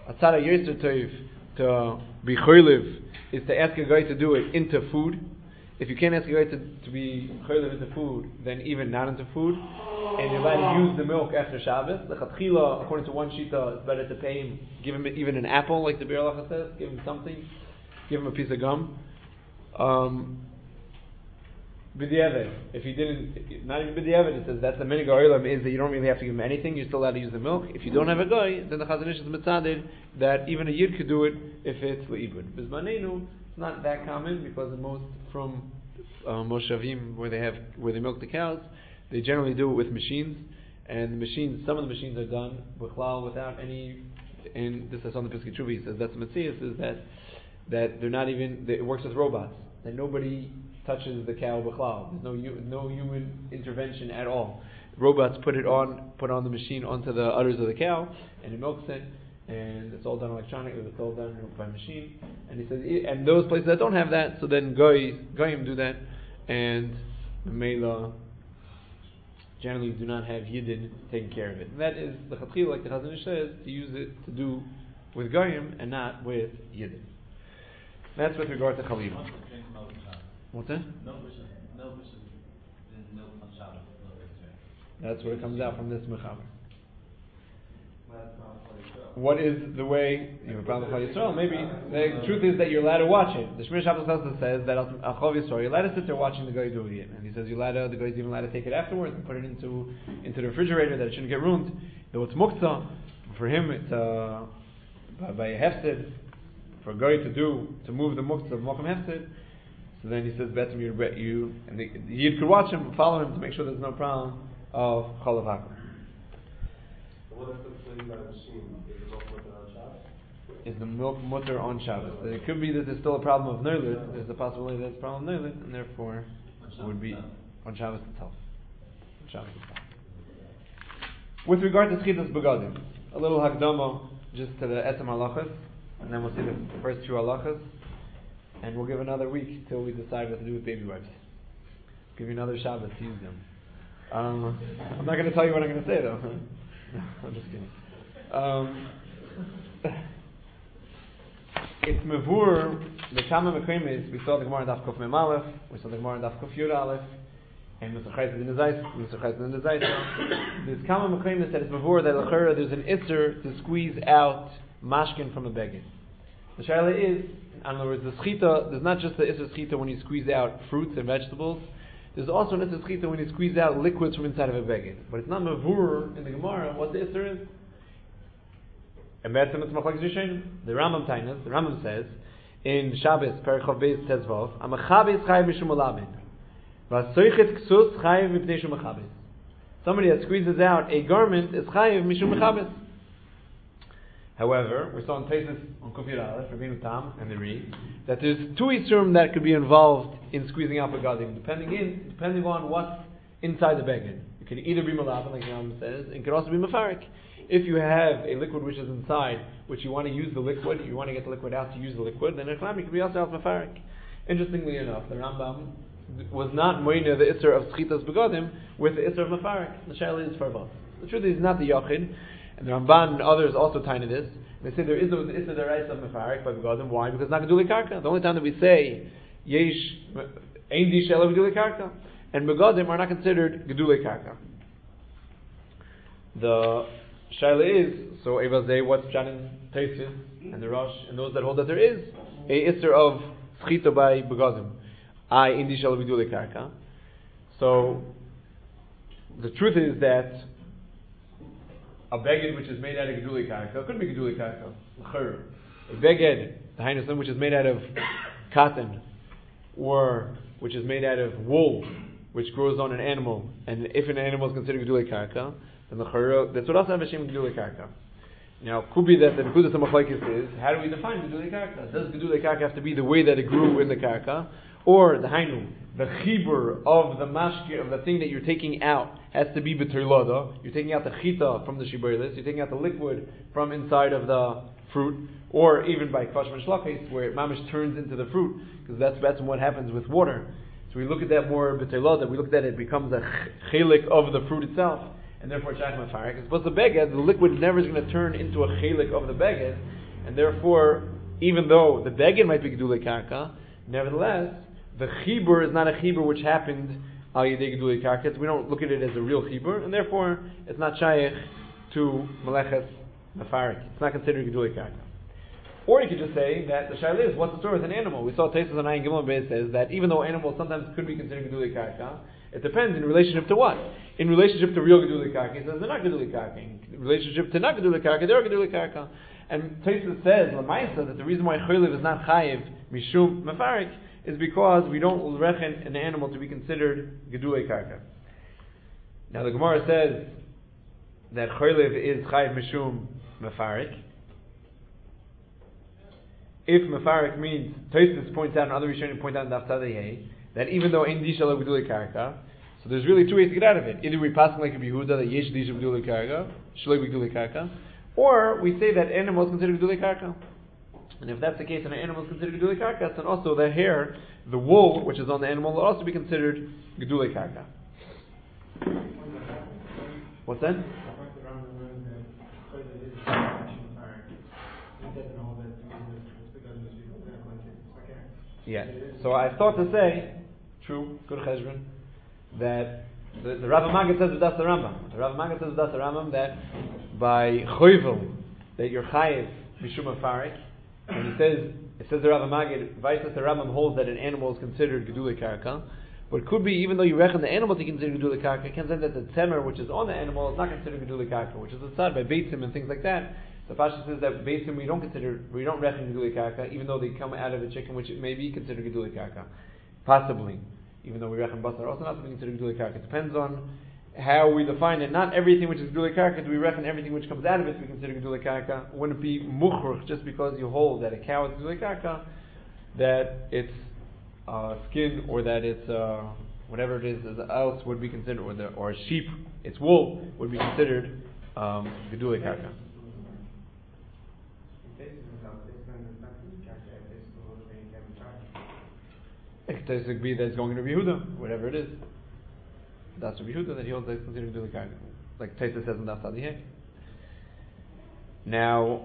a tzara yosef toiv to be choyliv is to ask a guy to do it into food. If you can't ask a guy to, to be choyliv into food, then even not into food, and you're allowed to use the milk after Shabbos. The chatchila, according to one shita, it's better to pay him, give him even an apple, like the Bir Halacha says, give him something, give him a piece of gum. Um, B'diavad, if you didn't, not even b'diavad, it says that's the minig ha'olam is that you don't really have to give him anything, you're still allowed to use the milk. If you don't have a guy, then the Chazon Ish is mitzaded that even a yid could do it if it's le'ibud. B'zmanenu, it's not that common because most from uh, moshavim where they have where they milk the cows, they generally do it with machines, and the machines, some of the machines are done b'chlal without any. And this is on the Piskei Teshuva. He says that's the Matthias is that that they're not even. They, it works with robots. That nobody touches the cow b'chlal. There's no no human intervention at all. Robots put it on, put on the machine onto the udders of the cow, and it milks it, and it's all done electronically. It's all done by machine. And he says, and those places that don't have that, so then goy goyim do that, and Mela generally do not have yidden taking care of it. And that is the chatchila, like the Chazon Ish says, to use it to do with goyim and not with yidden. That's with regard to chaliva. What's that? That's where it comes out from this mechaber. What is the way? You have a problem with Chol Yisrael? Maybe the truth is that you're allowed to watch it. The Shmir Shabbos says that Chol Yisrael, you're allowed to sit there watching the guy doing it, and he says you're allowed to, the guy's even allowed to take it afterwards and put it into into the refrigerator that it shouldn't get ruined. Though it's muktzah, for him it's uh, by, by a hefted for a guy to do to move the muktzah of mokum hefted. So then he says, "Better you, you," and the, the yid could watch him, follow him to make sure there's no problem of cholav hakel. What if it's cleaned by a machine? Is the milk mutter on Shabbos? Is the milk mutter on Shabbos? So it could be that there's still a problem of nirlit. There's a possibility that it's a problem of nirlit, and therefore it would be on Shabbos itself. On Shabbos itself. With regard to schitas begadim, a little hakdama just to the etzem halachas, and then we'll see the first two halachas. And we'll give another week till we decide what to do with baby wipes. Give you another Shabbos to use them. Um, I'm not going to tell you what I'm going to say though. I'm just kidding. Um, it's mevur, the Kama Mekremis, we saw the Gemara in Daf Kuf Mem Aleph, we saw the Gemara in Daf Kuf Yud Aleph, and Mister Chayt in the Zayt, Mister Chayt in the Zayt. There's Kama Mekremis that it's mevur that l'chera there's an isser to squeeze out mashkin from a beged. The shaila is, in other words, the schita, there's not just the isser schita when you squeeze out fruits and vegetables, there's also an isser schita when you squeeze out liquids from inside of a beged. But it's not mavur in the Gemara what the isser is. And be'etzem it's machlokes rishonim. The Rambam Tainas, the Rambam says, in Shabbos, Perichav Beis Tezvav, Amachabes chayiv mishum olabin. V'asoichet ksus chayiv mipnei shum machabes. Somebody that squeezes out a garment is chayiv mishum machabes. However, we saw in Taisus on Kuf Yud Aleph, Rabbeinu Tam and the Ri, that there's two isurim that could be involved in squeezing out begadim, depending in depending on what's inside the beged. It could either be malabin, like the Rambam says, and it could also be mafarik. If you have a liquid which is inside, which you want to use the liquid, you want to get the liquid out to use the liquid, then it could be also out mafarik. Interestingly enough, the Rambam was not moina the isur of schitas begadim with the isur of mafarik. The shaila is for both. The truth is not the yachid. And the Ramban and others also tie to this. They say there is no Issa Deraisa of Mefarik by Begadim. Why? Because it's not Gedulei Karka. The only time that we say Yesh Ein Di She'ela Gedulei Karka and Begadim are not considered Gedulei Karka. The Shaila is, so Evazeh, what's Pshat in Taisus and the Rosh and those that hold that there is a Isser of Schita by Begadim. I Ein Di She'ela Gedulei Karka. So the truth is that a beged which is made out of gedulei karka could be gedulei karka. A beged, the hainusim, which is made out of cotton, or which is made out of wool, which grows on an animal, and if an animal is considered gedulei karka, then the chayra, that's what also have a shem gedulei karka. Now, could be that the nekudas hamachlokes is how do we define gedulei karka? Does gedulei karka have to be the way that it grew in the karka, or the hainu, the chibur of the mashke of the thing that you're taking out has to be b'terlada. You're taking out the chita from the shiburis. You're taking out the liquid from inside of the fruit, or even by kvash mashlakes where it mamish turns into the fruit, because that's that's what happens with water. So we look at that more b'terlada. We look at that it becomes a chelik of the fruit itself, and therefore shach mafarik. It's supposed to beged. The liquid never is going to turn into a chelik of the beged. and therefore, even though the beged might be gedulei karka, nevertheless, the chibur is not a chibur which happened al yedei gedulei karka. We don't look at it as a real chibur, and therefore, it's not shaykh to meleches mefarik. It's not considered gedulei karka. Or you could just say that the shaila is, what's the story with an animal? We saw Taisus on Ayin Gimel Beis says that even though animals sometimes could be considered gedulei karka, it depends in relationship to what? In relationship to real gedulei karka, he says they're not gedulei karka. In relationship to not gedulei karka, they're gedulei karka. And Taisus says, Lamaisa, that the reason why cholev is not chayiv mishum mefarik is because we don't reckon an animal to be considered gedulei karka. Now the Gemara says that cholev is chayiv mishum mefarik. If mefarik means, Taisus points out, and other Rishonim point out in Daf Tzadei that even though ein disha lo gedulei karka, so there's really two ways to get out of it. Either we pass like a Yehuda that yesh disha gedulei karka, shlo gedulei karka, or we say that animal is considered gedulei karka. And if that's the case, and an animal is considered gedulei karka, then also the hair, the wool which is on the animal, will also be considered gedulei karka. What's that? Yeah. So I thought to say, true, good cheshbon, that the, the Rav Maggid says that's the Rambam. The Rav Maggid says that's the Rambam that by choivel that you're chayiv mishum mefarik, and he says it says the Rav Maggid, Vaisas the Rambam holds that an animal is considered gedulei karka, but it could be even though you reckon the animal to be considered gedulei karka, it can say that the temer which is on the animal is not considered gedulei karka, which is aside by beitzim and things like that. The Pasha says that beitzim we don't consider, we don't reckon gedulei karka, even though they come out of a chicken, which it may be considered gedulei karka, possibly. Even though we reckon basar also not to be considered gedulei karka. It depends on how we define it. Not everything which is gedulei karka do we reckon everything which comes out of it to be considered gedulei karka. Wouldn't it be muchruch just because you hold that a cow is gedulei karka, that its uh, skin or that its uh, whatever it is else would be considered, or the or a sheep, its wool would be considered um, gedulei karka. It could be that it's going to be Yehuda, whatever it is. That's Rabbi Yehuda that he holds that it's considered gedulei karka, like Taisus says in Daf Tzadei. Now,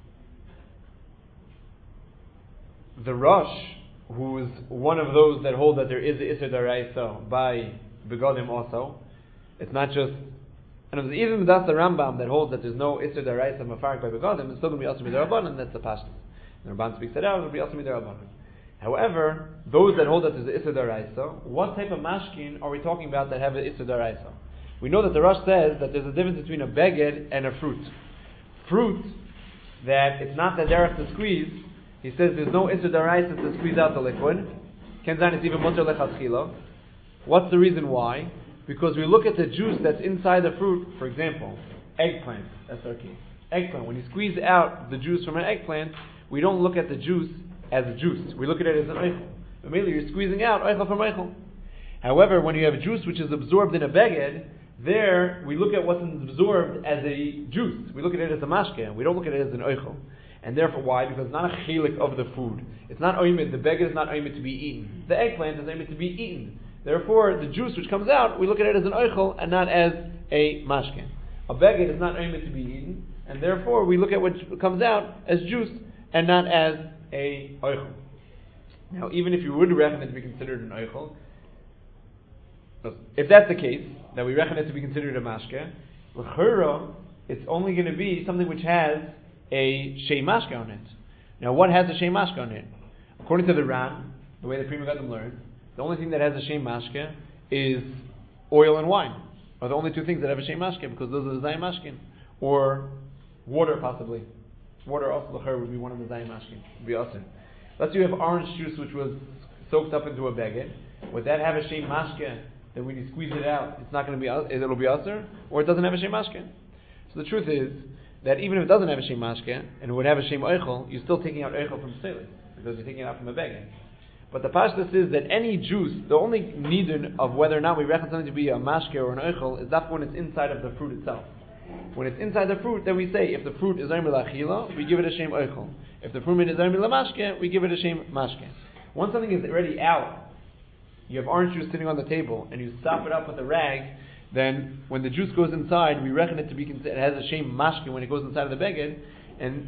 the Rosh, who is one of those that hold that there is the Isser Daraisa by Begadim also, it's not just, and even that's the Rambam that holds that there's no Isser Daraisa Mefarik by Begadim, it's still going to be also Midarabbanan, and that's the Pashtus. The Ramban speaks that out, it will be also Midarabbanan. However, those that hold that there's an Isser Daraisa, what type of mashkin are we talking about that have an Isser Daraisa? We know that the Rosh says that there's a difference between a beged and a fruit. Fruit, that it's not the derech to squeeze, he says there's no Isser Daraisa to squeeze out the liquid. Kenzan is even mutter lechatchila. What's the reason why? Because we look at the juice that's inside the fruit. For example, eggplant, that's our case. Eggplant, when you squeeze out the juice from an eggplant, we don't look at the juice as a juice. We look at it as an oichel. Immediately you're squeezing out oichel from oichel. However, when you have a juice which is absorbed in a beged, there we look at what's absorbed as a juice. We look at it as a mashke. We don't look at it as an oichel. And therefore, why? Because it's not a chelik of the food. It's not oimid. The beged is not oimid to be eaten. The eggplant is oimid to be eaten. Therefore, the juice which comes out, we look at it as an oichel and not as a mashke. A beged is not oimid to be eaten, and therefore we look at what comes out as juice and not as a oichel. Now, even if you would reckon it to be considered an oichel, if that's the case, that we reckon it to be considered a mashke, l'chura, it's only going to be something which has a shei mashke on it. Now, what has a shei mashke on it? According to the Ran, the way the Pri Megadim learned, the only thing that has a shei mashke is oil and wine, are the only two things that have a shei mashke, because those are the zayim mashkin, or water possibly. Water also l'chura would be one of the zayim mashkin, would be aser. Let's say you have orange juice which was soaked up into a beged. Would that have a shei mashke that when you squeeze it out, it's not going to be, it'll be aser, or it doesn't have a shei mashke? So the truth is that even if it doesn't have a shei mashke and it would have a shei oichel, you're still taking out oichel from selis because you're taking it out from a beged. But the pashtus is that any juice, the only nidun of whether or not we reckon something to be a mashke or an oichel is that when it's inside of the fruit itself. When it's inside the fruit, then we say if the fruit is oimel achila, we give it a shei oichel. If the fruit is oimel mashke, we give it a shei mashke. Once something is already out, you have orange juice sitting on the table, and you sop it up with a rag, then when the juice goes inside, we reckon it to be, it has a shame mashke when it goes inside of the beged, and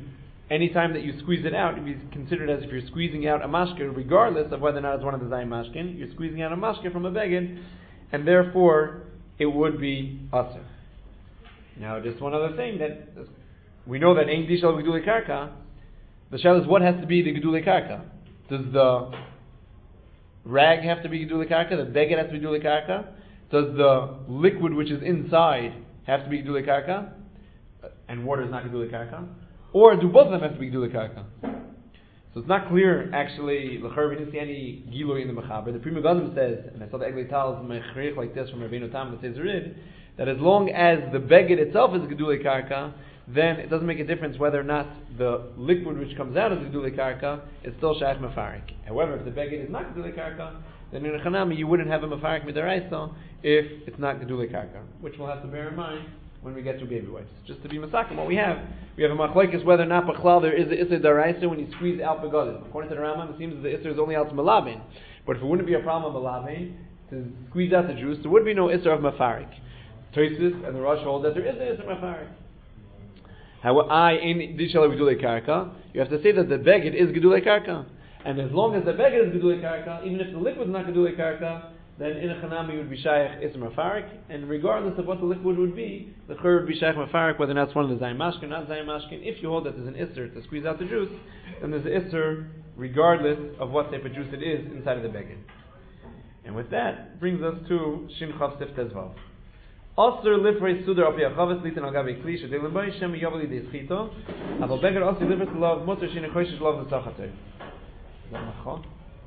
anytime that you squeeze it out, it be considered as if you're squeezing out a mashke, regardless of whether or not it's one of the Zayin mashkin. You're squeezing out a mashke from a beged, and therefore it would be aser. Now, just one other thing, that we know that Ein Dishal Gedulei Karka. The shayla is, what has to be the Gedulei Karka? Does the rag have to be Gedulei Karka? The beged has to be Gedulei Karka? Does the liquid which is inside have to be Gedulei Karka? And water is not Gedulei Karka? Or do both of them have to be Gedulei Karka? So it's not clear, actually, l'chor, we didn't see any Gilui in the Mechaber. The Pri Megadim says, and I saw the Eglei Tal Mechrich like this from Rabbeinu Tam that says Rid, that as long as the beged itself is Gedulei Karka, then it doesn't make a difference whether or not the liquid which comes out of the Gedulei Karka is still Shaykh Mefarik. However, if the beged is not Gedulei Karka, then in a Chanami you wouldn't have a Mefarik Midaraisa if it's not Gedulei Karka, which we'll have to bear in mind when we get to baby wipes. Just to be masakim, what we have, we have a machlekes whether or not b'chlal there is a Isser Daraisa when you squeeze out begadim. According to the Rambam, it seems that the Isser is only out to Malavein. But if it wouldn't be a problem of Malavein, to squeeze out the juice, there would be no Isser of Mefarik. Tosis and the Rosh hold that there is an Isser Mefarik. How I in Dishal Gedulei Karka, you have to say that the beged is Gedulei Karka. And as long as the beged is Gedulei Karka, even if the liquid is not Gedulei Karka, then in a Chanami would be Shaykh Isser Mefarik, and regardless of what the liquid would be, the Chur would be Shaykh Mefarik, whether or not it's one of the Zayin Mashkin, not Zayin Mashkin. If you hold that there's an Isser to squeeze out the juice, then there's an Isser regardless of what type of juice it is inside of the beged. And with that, brings us to Shin Chav Sif Tezvav. Aser lifrei sudar api achaves litin al gabe kli shedelim bay shem yavli deschito aval beged aser lifrei love motor shin choishes love nesachater. Is that machon?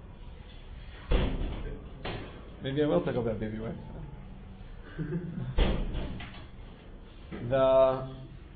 Maybe I will talk about baby wipes. the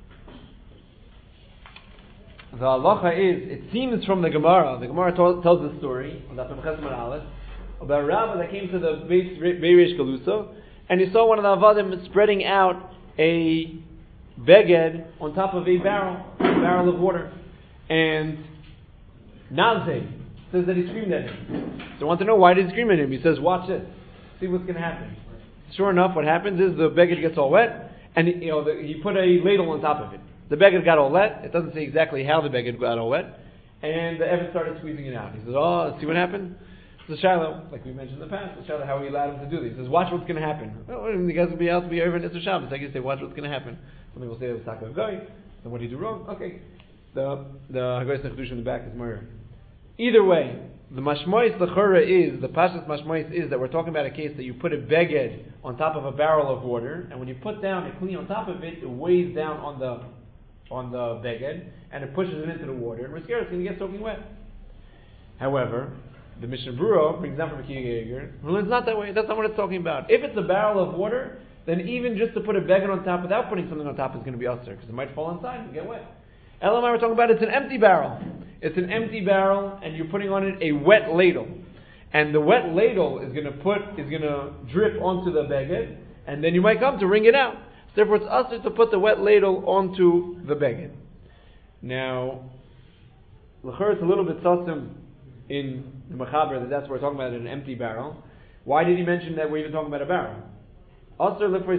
the halacha is, it seems from the Gemara, the Gemara t- tells the story about a rabbi that came to the Beis Reish Galusa, and he saw one of the avadim spreading out a beged on top of a barrel, a barrel of water, and Nazeh says that he screamed at him. So I want to know, why did he scream at him? He says, watch this, see what's going to happen. Sure enough, what happens is the beged gets all wet, and you know the, he put a ladle on top of it. The beged got all wet. It doesn't say exactly how the beged got all wet, and the Eved started squeezing it out. He says, oh, see what happened? So Shiloh, like we mentioned in the past, Shiloh, how he allowed him to do this. He says, watch what's going to happen. Oh, you guys will be able to be over in Isser Shabbos. I can say, watch what's going to happen. Somebody will say, it was Taka of Goy. Then what did he do wrong? Okay. The the Hagoyes Nechdush in the back is Murray. Either way, the mashmois l'chura is, the pashas mashmois is that we're talking about a case that you put a beged on top of a barrel of water, and when you put down a kli on top of it, it weighs down on the on the beged, and it pushes it into the water, and we're scared it's going to get soaking wet. However, the Mishnah Berurah brings down from a Kiyager, it's not that way, that's not what it's talking about. If it's a barrel of water, then even just to put a beged on top without putting something on top is going to be usher, because it might fall inside and get wet. Elamai, we're talking about it's an empty barrel. It's an empty barrel, and you're putting on it a wet ladle. And the wet ladle is going to put, is going to drip onto the beged, and then you might come to wring it out. So therefore, it's usher to put the wet ladle onto the beged. Now, l'chur, it's a little bit sasim in the Mechaber that that's what we're talking about, an empty barrel. Why did he mention that we're even talking about a barrel? What does that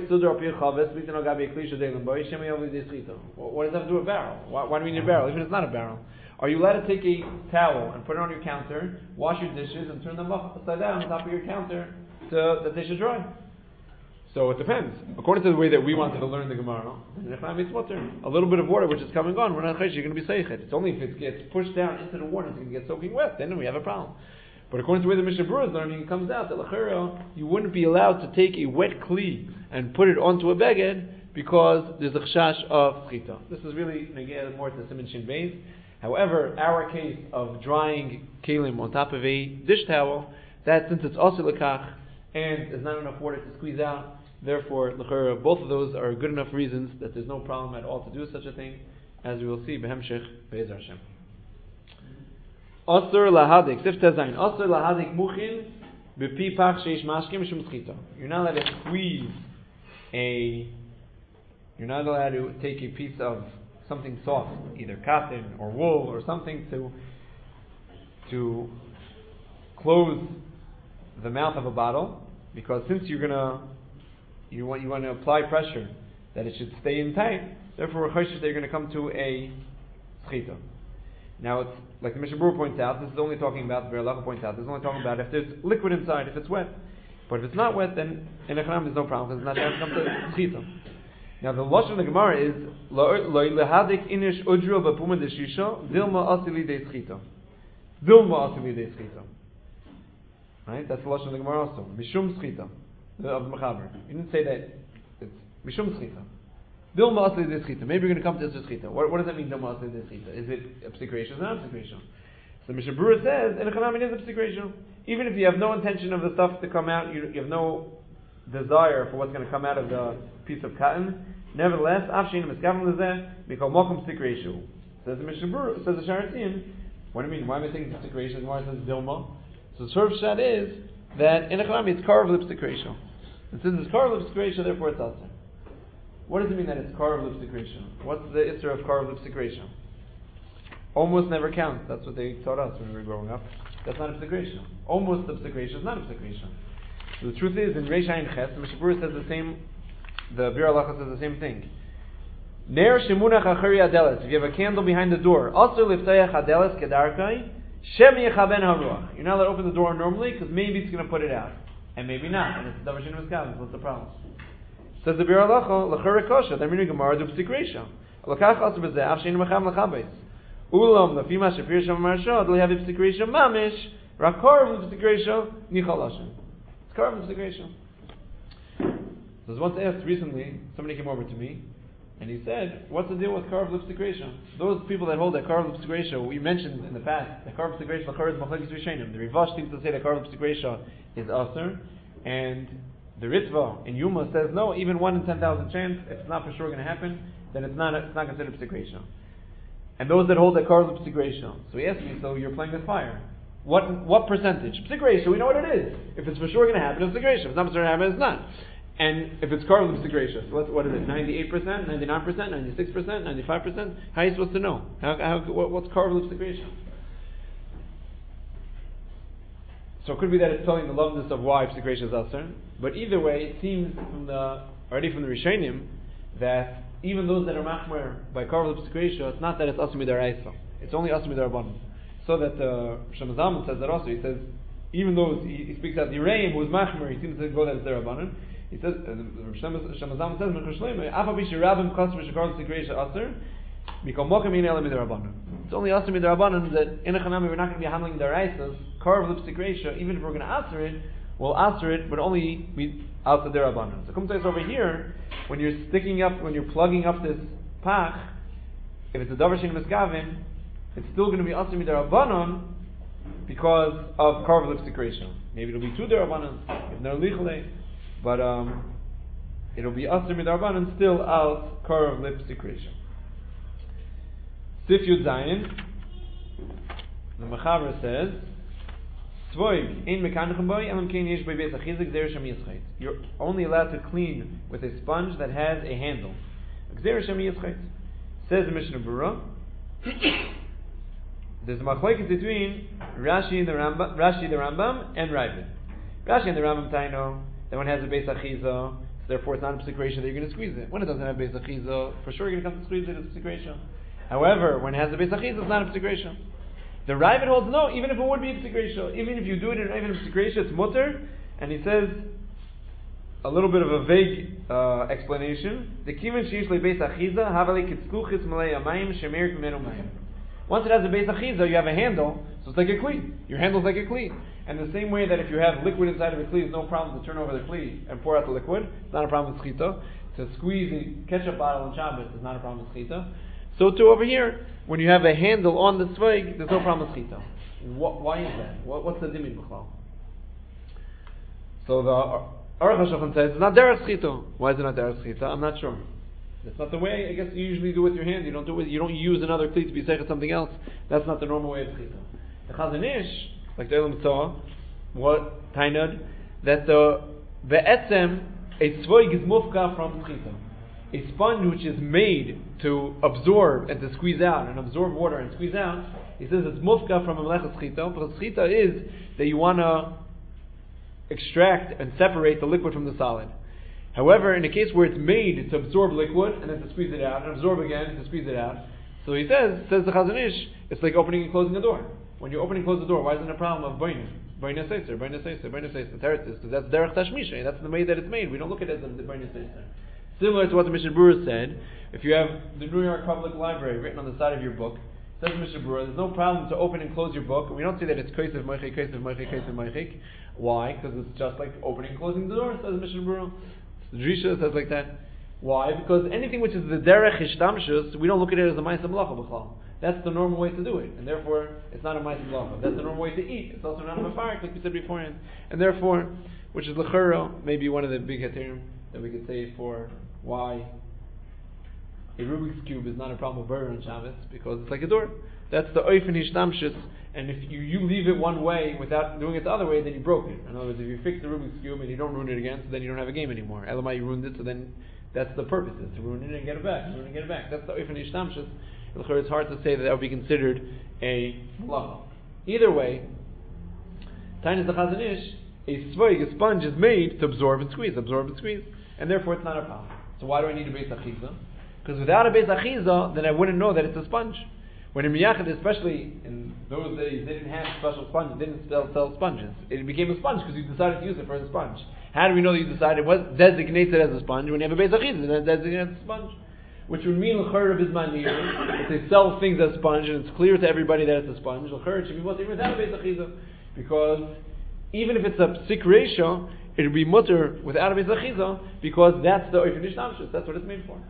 have to do with a barrel? Why, why do we need a barrel? Even if it's not a barrel. Are you allowed to take a towel and put it on your counter, wash your dishes, and turn them upside down on top of your counter to, that they should dry? So it depends. According to the way that we wanted to learn the Gemara, a little bit of water which is coming on, we're not you're going to be seichet. It's only if it gets pushed down into the water, it's going to get soaking wet, then we have a problem. But according to the way the Mishnah Berurah is learning, it comes out that l'chera, you wouldn't be allowed to take a wet kli and put it onto a beged because there's a chashash of chita. This is really negated more to Siman Shin Beis. However, our case of drying kelim on top of a dish towel, that since it's also lekach and there's not enough water to squeeze out, therefore l'chera, both of those are good enough reasons that there's no problem at all to do such a thing, as we will see b'hemshech be'ezer Hashem. Asur lahadik, sif tezayin. Asur lahadik muchin b'pi pach sheish mashkim mishum tzchita. You're not allowed to squeeze a. You're not allowed to take a piece of something soft, either cotton or wool or something, to to close the mouth of a bottle, because since you're gonna you want you want to apply pressure that it should stay in tight. Therefore, you're going to come to a tzchita. Now it's, like the Mishnah Berurah points out, this is only talking about, the Berurah points out, this is only talking about if there's liquid inside, if it's wet. But if it's not wet, then in a Chanam there's no problem, because it's not going to come to Chita. Now the Lashon of the Gemara is, Lo lehadik inish udro b'puma deshisha, dilma asili de Chita. Dilma asili de Chita. Right? That's the Lashon of the Gemara also. Mishum Chita. Of the Mechaber. He didn't say that. It's Mishum Chita. Dilma asli de Chita. Maybe you're going to come to this Chita. What, what does that mean, Dilma asli de Chita? Is it a psikration or not a psikration? So Mishnah Berurah says, in a Chanam it is a psikration. Even if you have no intention of the stuff to come out, you, you have no desire for what's going to come out of the piece of cotton, nevertheless, Afshin Miskavim Lezeh, Mikol Mokum Psikration. Says the Mishnah Berurah, says the Sharatzian, what do you mean? Why am I thinking it's psikration? Why it says Dilma? So the Surf Shat is that in a Chanam it's Karav Lipstick ratio. And since it's Karav Lipstick ratio, therefore it's Asr. What does it mean that it's Karav Lipstick ratio? What's the Isser of Karav Lipstick ratio? Almost never counts. That's what they taught us when we were growing up. That's not a Psik ratio. Almost a Psik ratio is not a Psik ratio. So the truth is, in Reish Ayin Ches, the Mishnah Berurah says the same, the Bir Halacha says the same thing. Ner Shemunach Achari Adeles. If you have a candle behind the door, Asr Liftayach Adeles Kedarkai, Shem Yechaben HaRuach. You're not allowed to open the door normally because maybe it's going to put it out. And maybe not. And it's Davar Shin Miskavim. What's the problem? Says the Bir Halacha, L'chara Kosha, the Aminu Gemara, do Psik ratio. L'kach Asr B'zeh, Afshin Mecham L'chabes. Ulam, Lafima Shafir Sham Marshah, do you have a Psik ratio? Mamish, Rakar Psik ratio, Nichal Lashon. It's Kar Psik ratio. So I was once asked recently, somebody came over to me, and he said, what's the deal with Karav Lipstick ratio? Those people that hold that Karav Lipstick ratio, we mentioned in the past, the Karav Lipstick ratio, the Karav Machlekes Rishonim. The Rivash seems to say that Karav Lipstick ratio is Aser, and the Ritva in Yuma says, no, even one in ten thousand chance, if it's not for sure going to happen, then it's not it's not considered Psik ratio. And those that hold that Karav Lipstick ratio. So he asked me, so you're playing with fire. What what percentage? Psik ratio, we know what it is. If it's for sure going to happen, it's Psik ratio. If it's not for sure going to happen, it's not. And if it's Karav Lipstick ratio, so what, what is it? ninety-eight percent, ninety-nine percent, ninety-six percent, ninety-five percent? How are you supposed to know? How, how, what, what's Karav Lipstick ratio? So it could be that it's telling the loveness of why Psik ratio is Aser. But either way, it seems from the already from the Rishonim that even those that are machmer by Karav Lipstick ratio, it's not that it's Aser Midaraisa. It's only Aser Midarabanan. So that uh, Shlomo Zalman says that also. He says, even though he, he speaks out the Yereim, who is machmer, he seems to go that it's Darabanan. He says, Shlomo Zalman says, it's only Aser Midarabanan that in a Chanami we're not going to be handling the Raisas, Karav Lipstick ratio, even if we're going to Aser it, we'll Aser it, but only be out the Darabanan. So come to us over here, when you're sticking up, when you're plugging up this pach, if it's a Davar Shein Miskavim, it's still going to be Aser Midarabanan because of Karav Lipstick ratio. Maybe it'll be two Darabanan, if no Lichle. But um, it'll be Aser Midarabanan still out Karav Lipstick ratio. Sif Yud Zayin, the Mechaber says, Tzvoig ein mekanechem boi, elam kein yesh boi beis achizik gzeir shem yischait. You're only allowed to clean with a sponge that has a handle. Gzeir shem yischait. Says the Mishnah Berurah, there's a machlokes between Rashi the Rambam, Rashi the Rambam and Ravid. Rashi and the Rambam taino that one has a beis achiza, so therefore it's not a psik ratio that you're going to squeeze it. When it doesn't have beis achiza, for sure you're going to come to squeeze it, it's a psik ratio. However, when it has a beis achiza, it's not a psik ratio. The Ravid holds no, even if it would be a psik ratio, even if you do it in even a psik ratio, it's mutter, and he says a little bit of a vague uh, explanation. The kiven sheish le beis achiza havali kitzkuchis malei amayim shemer k'menu mayim. Once it has a beis achiza, you have a handle, so it's like a kli. Your handle's like a kli. And the same way that if you have liquid inside of a kli, there's no problem to turn over the kli and pour out the liquid. It's not a problem with chita. To squeeze a ketchup bottle in Shabbos is not a problem with chita. So too over here, when you have a handle on the tzveig, there's no problem with chita. What, why is that? What, what's the dimin b'chlal? So the Aruch HaShulchan says it's not derech chita. Why is it not derech chita? I'm not sure. That's not the way, I guess, you usually do with your hand. You don't do it with, you don't use another kli to be sechet something else. That's not the normal way of chita. The Chazon Ish, like the Elam saw, what tainad, that the be'etzem, a tzvoig is mufka from chita. A sponge which is made to absorb and to squeeze out, and absorb water and squeeze out, he says it's mufka from a melechas chita, because chita is that you want to extract and separate the liquid from the solid. However, in a case where it's made to absorb liquid and then to squeeze it out, and absorb again to squeeze it out, So he says, says the Chazon Ish, it's like opening and closing a door. When you open and close the door, why isn't it a problem of boining? Boining seiser, boining seiser, boining seiser, teretis, because that's derech tashmisha, that's the way that it's made. We don't look at it as the boining seiser. Similar to what the Mishnah Berurah said, if you have the New York Public Library written on the side of your book, says the Mishnah Berurah, there's no problem to open and close your book. We don't say that it's kaisev meichik, kaisev meichik, kaisev meichik. Why? Because it's just like opening and closing the door, says the Mishnah Berurah. The Drisha says like that. Why? Because anything which is the derech ishtamshus, we don't look at it as a ma'aseh malacha b'chlal. That's the normal way to do it, and therefore it's not a ma'aseh malacha. That's the normal way to eat. It's also not a mefarik, like we said beforehand. And therefore, which is l'chura, maybe one of the big heterim that we could say for why a Rubik's cube is not a problem of burr on Shabbos, because it's like a door. That's the oifen hishtamshus, and if you, you leave it one way without doing it the other way, then you broke it. In other words, if you fix the Rubik's cube and you don't ruin it again, so then you don't have a game anymore. Elamai, you ruined it, so then that's the purpose, is to ruin it and get it back, ruin it and get it back. That's the oifen hishtamshus. It's hard to say that that would be considered a malacha. Either way, Tainis the Chazon Ish, a svoig, a sponge is made to absorb and squeeze, absorb and squeeze, and therefore it's not a problem. So why do I need a beis achiza? Because without a beis achiza, then I wouldn't know that it's a sponge. When in Miyachid, especially in those days, they didn't have special sponges, they didn't sell, sell sponges. It became a sponge because you decided to use it for a sponge. How do we know that you decided it was designated as a sponge? When you have a beis achiza, it's designated as a sponge. Which would mean l'chur of bismanir, if they sell things as sponge and it's clear to everybody that it's a sponge, l'chur it should be mutter without a beis achiza. Because even if it's a psik ratio, it would be mutter without a beis achiza, because that's the oifen ishtamshus, that's what it's made for.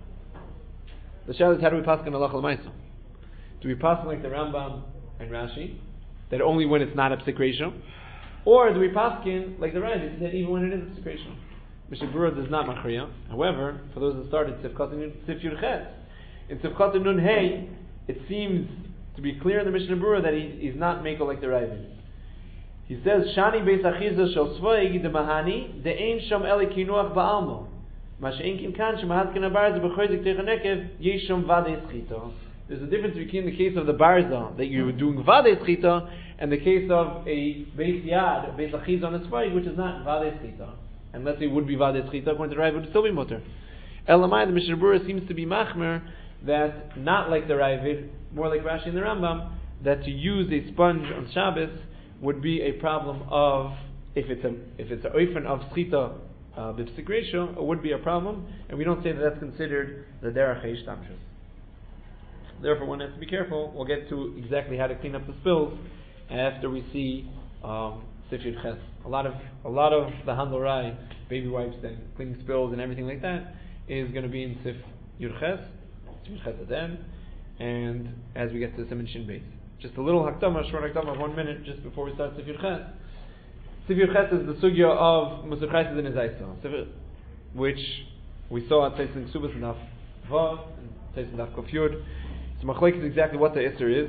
The shayla is, how do we pass on halacha l'maisa? Do we pass like the Rambam and Rashi, that only when it's not a psik ratio? Or do we pass like the Rashi, that even when it is a psik ratio? Mishnah Berurah does not machriya. However, for those that started Sifkat Sif Yud Ches, in Sifkat Nun Hey, it seems to be clear in the Mishnah Berurah that he is not makel like the Ravid. He says, "Shani beis achiza shel svoig de mahani de ein sham eli kinuach ba'almo, ma she'en kin kan shemahaskin habarza b'choizik techanekev yesh sham vadei schita." There's a difference between the case of the barza that you were doing vadei schita and the case of a beis yad, a beis achiza on a svoig, which is not vadei schita. And let's say it would be vadei schita, according to the Ravid, would still be mutter. Elamai, the Mishnah Berurah seems to be machmer that not like the Ravid, more like Rashi and the Rambam, that to use a sponge on Shabbos would be a problem of, if it's a if it's an oifen of schita uh, b'psik ratio, it would be a problem, and we don't say that that's considered the derech ha'ishtamshus. Therefore, one has to be careful. We'll get to exactly how to clean up the spills after we see um, Sif Yud Ches. A lot of a lot of the handlerai, baby wipes and cleaning spills and everything like that is going to be in Sif Yud Ches, Sif Yud Ches Adem, and as we get to Siman Shin Beis. Just a little hakdama, short hakdama of one minute just before we start Sif Yud Ches. Sif Yud Ches is the sugya of Musar Chayes and Ezaisa, which we saw at Tzeitzin Ksubas and Daf Vav and Tzeitzin Daf Kof Yud. So machlek is exactly what the Isser is.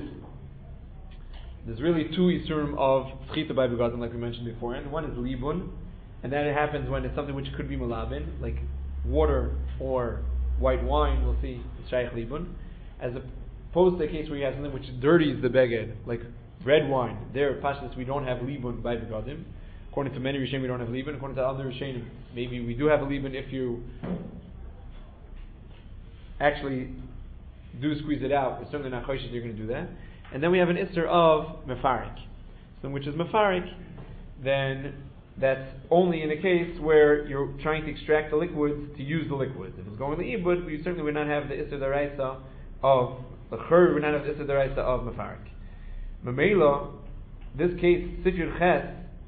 There's really two isurim of schita by begadim, like we mentioned before. And one is libun, and that it happens when it's something which could be malabin, like water or white wine. We'll see it's shaykh libun, as opposed to a case where you have something which dirties the beged, like red wine. There, pashtus, we don't have libun by begadim. According to many rishonim, we don't have libun. According to other rishonim, maybe we do have a libun if you actually do squeeze it out. It's certainly not choishes you're going to do that. And then we have an isser of mefarik. So which is mefarik, then that's only in a case where you're trying to extract the liquids to use the liquids. If it's going to ibud, we certainly would not have the isser deraisa of the chur, we would not have the isser deraisa of mefarik. Memela, this case, Sif Yud Ches,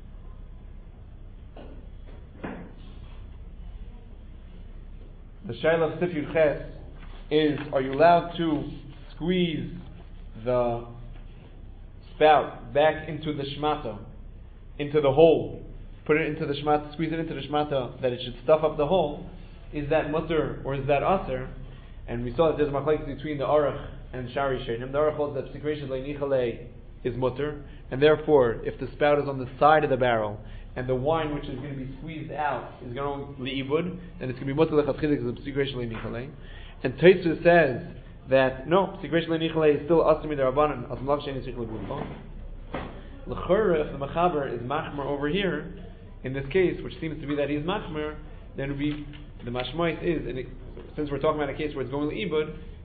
the shaila of Sif Yud Ches is, are you allowed to squeeze the spout back into the shmata, into the hole, put it into the shmata, squeeze it into the shmata, that it should stuff up the hole? Is that mutter or is that aser? And we saw that there's a machlekes between the arach and shari sheinim. The arach holds that psikration le'nichalei is mutter, and therefore, if the spout is on the side of the barrel and the wine which is going to be squeezed out is going to li'ibud, then it's going to be mutter lechatchilik because of psikration le'nichalei. And Tosfos says that no, psikration le'nichalei is still asur mid'Rabbanan as malav she'ein tzrich l'gufo. L'chura, if the mechaber is machmer over here, in this case, which seems to be that he is machmer, then we the mashmois is, and it, since we're talking about a case where it's going to ibud,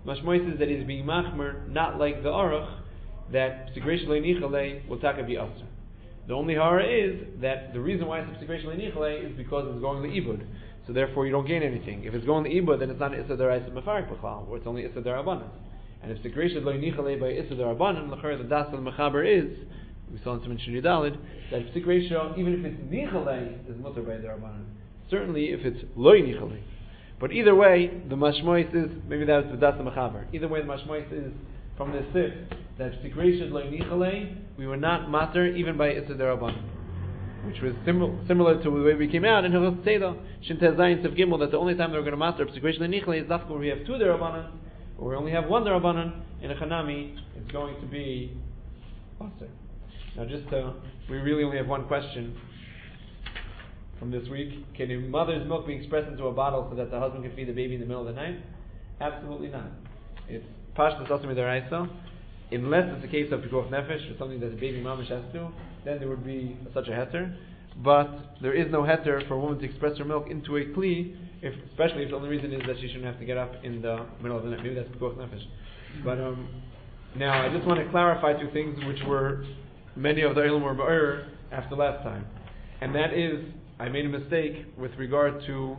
Mashmois is that he's being machmer, not like the aruch, that p'sigresh le'nichale will taka be aser. The only hara is that the reason why it's p'sigresh le'nichale is because it's going le'ibud. So therefore you don't gain anything. If it's going le'ibud, then it's not issa deraisa mefarik b'chlal, or it's only issa derabanan. And if p'sigresh le'nichale by issa derabanan, l'char the das al-mechaber is, we saw in Siman Shini Daled, that p'sigresh, even if it's nichale, is mutter by derabanan. Certainly if it's loy nichale. But either way, the mashmois is, maybe that's the das al-mechaber. Either way, the mashmois is from the sif, that p'sigresh loy nichale, we were not matter even by issa derabanan. Which was sim- similar to the way we came out in Hilchos Tzeidah, Shintez Zayin Tov Gimel, that the only time they were going to master p'sigresh le'nichale is dafka where we have two derabanan, or we only have one derabanan. In a chanami, it's going to be master. Now, just uh, we really only have one question from this week: can a mother's milk be expressed into a bottle so that the husband can feed the baby in the middle of the night? Absolutely not. It's pashtus asmi deraisa. Unless it's a case of pikuach nefesh, or something that the baby mamish has to, then there would be such a heter. But there is no heter for a woman to express her milk into a kli, if, especially if the only reason is that she shouldn't have to get up in the middle of the night. Maybe that's pikuach nefesh. But um, now I just want to clarify two things which were many of the ilum were ba'er after last time, and that is I made a mistake with regard to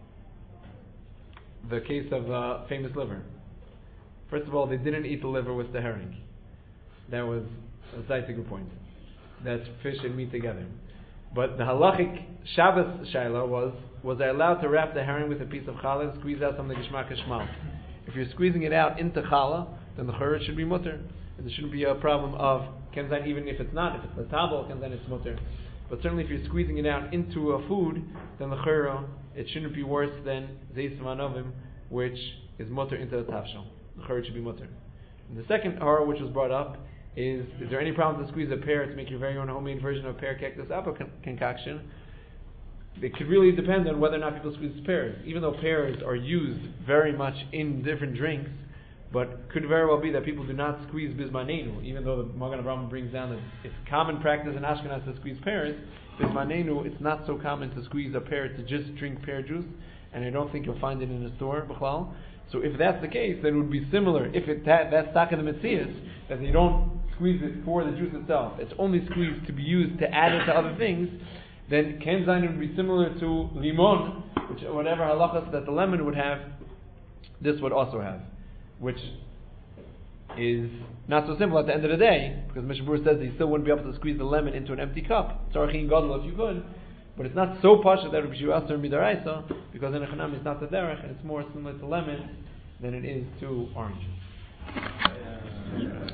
the case of uh, famous liver. First of all, they didn't eat the liver with the herring. That was a side good point. That's fish and meat together. But the halachic Shabbos shaila was, was I allowed to wrap the herring with a piece of challah and squeeze out some of the geshmak hashmal? If you're squeezing it out into challah, then the churah should be mutter. And there shouldn't be a problem of kenzan, even if it's not. If it's the tabel, kenzan it's mutter. But certainly if you're squeezing it out into a food, then the churah, it shouldn't be worse than zeis manovim, which is mutter into the tafshel. The churah should be mutter. And the second hara which was brought up is, is there any problem to squeeze a pear to make your very own homemade version of pear cactus apple con- concoction? It could really depend on whether or not people squeeze pears. Even though pears are used very much in different drinks, but could very well be that people do not squeeze bismanenu, even though the Magen Avraham brings down that it's common practice in Ashkenaz to squeeze pears. Bismanenu, it's not so common to squeeze a pear to just drink pear juice, and I don't think you'll find it in a store, b'chlal. So if that's the case, then it would be similar. If it ha- that's taka the Metzias, that they don't squeeze it for the juice itself, it's only squeezed to be used to add it to other things, then kenzain would be similar to limon, which whatever halachas that the lemon would have, this would also have, which is not so simple at the end of the day, because Mishnah Berurah says that you still wouldn't be able to squeeze the lemon into an empty cup. Tzarachin gadol if you could. But it's not so pasha that it would be aser midaraisa, because in a chanami it's not the derech, and it's more similar to lemon than it is to orange.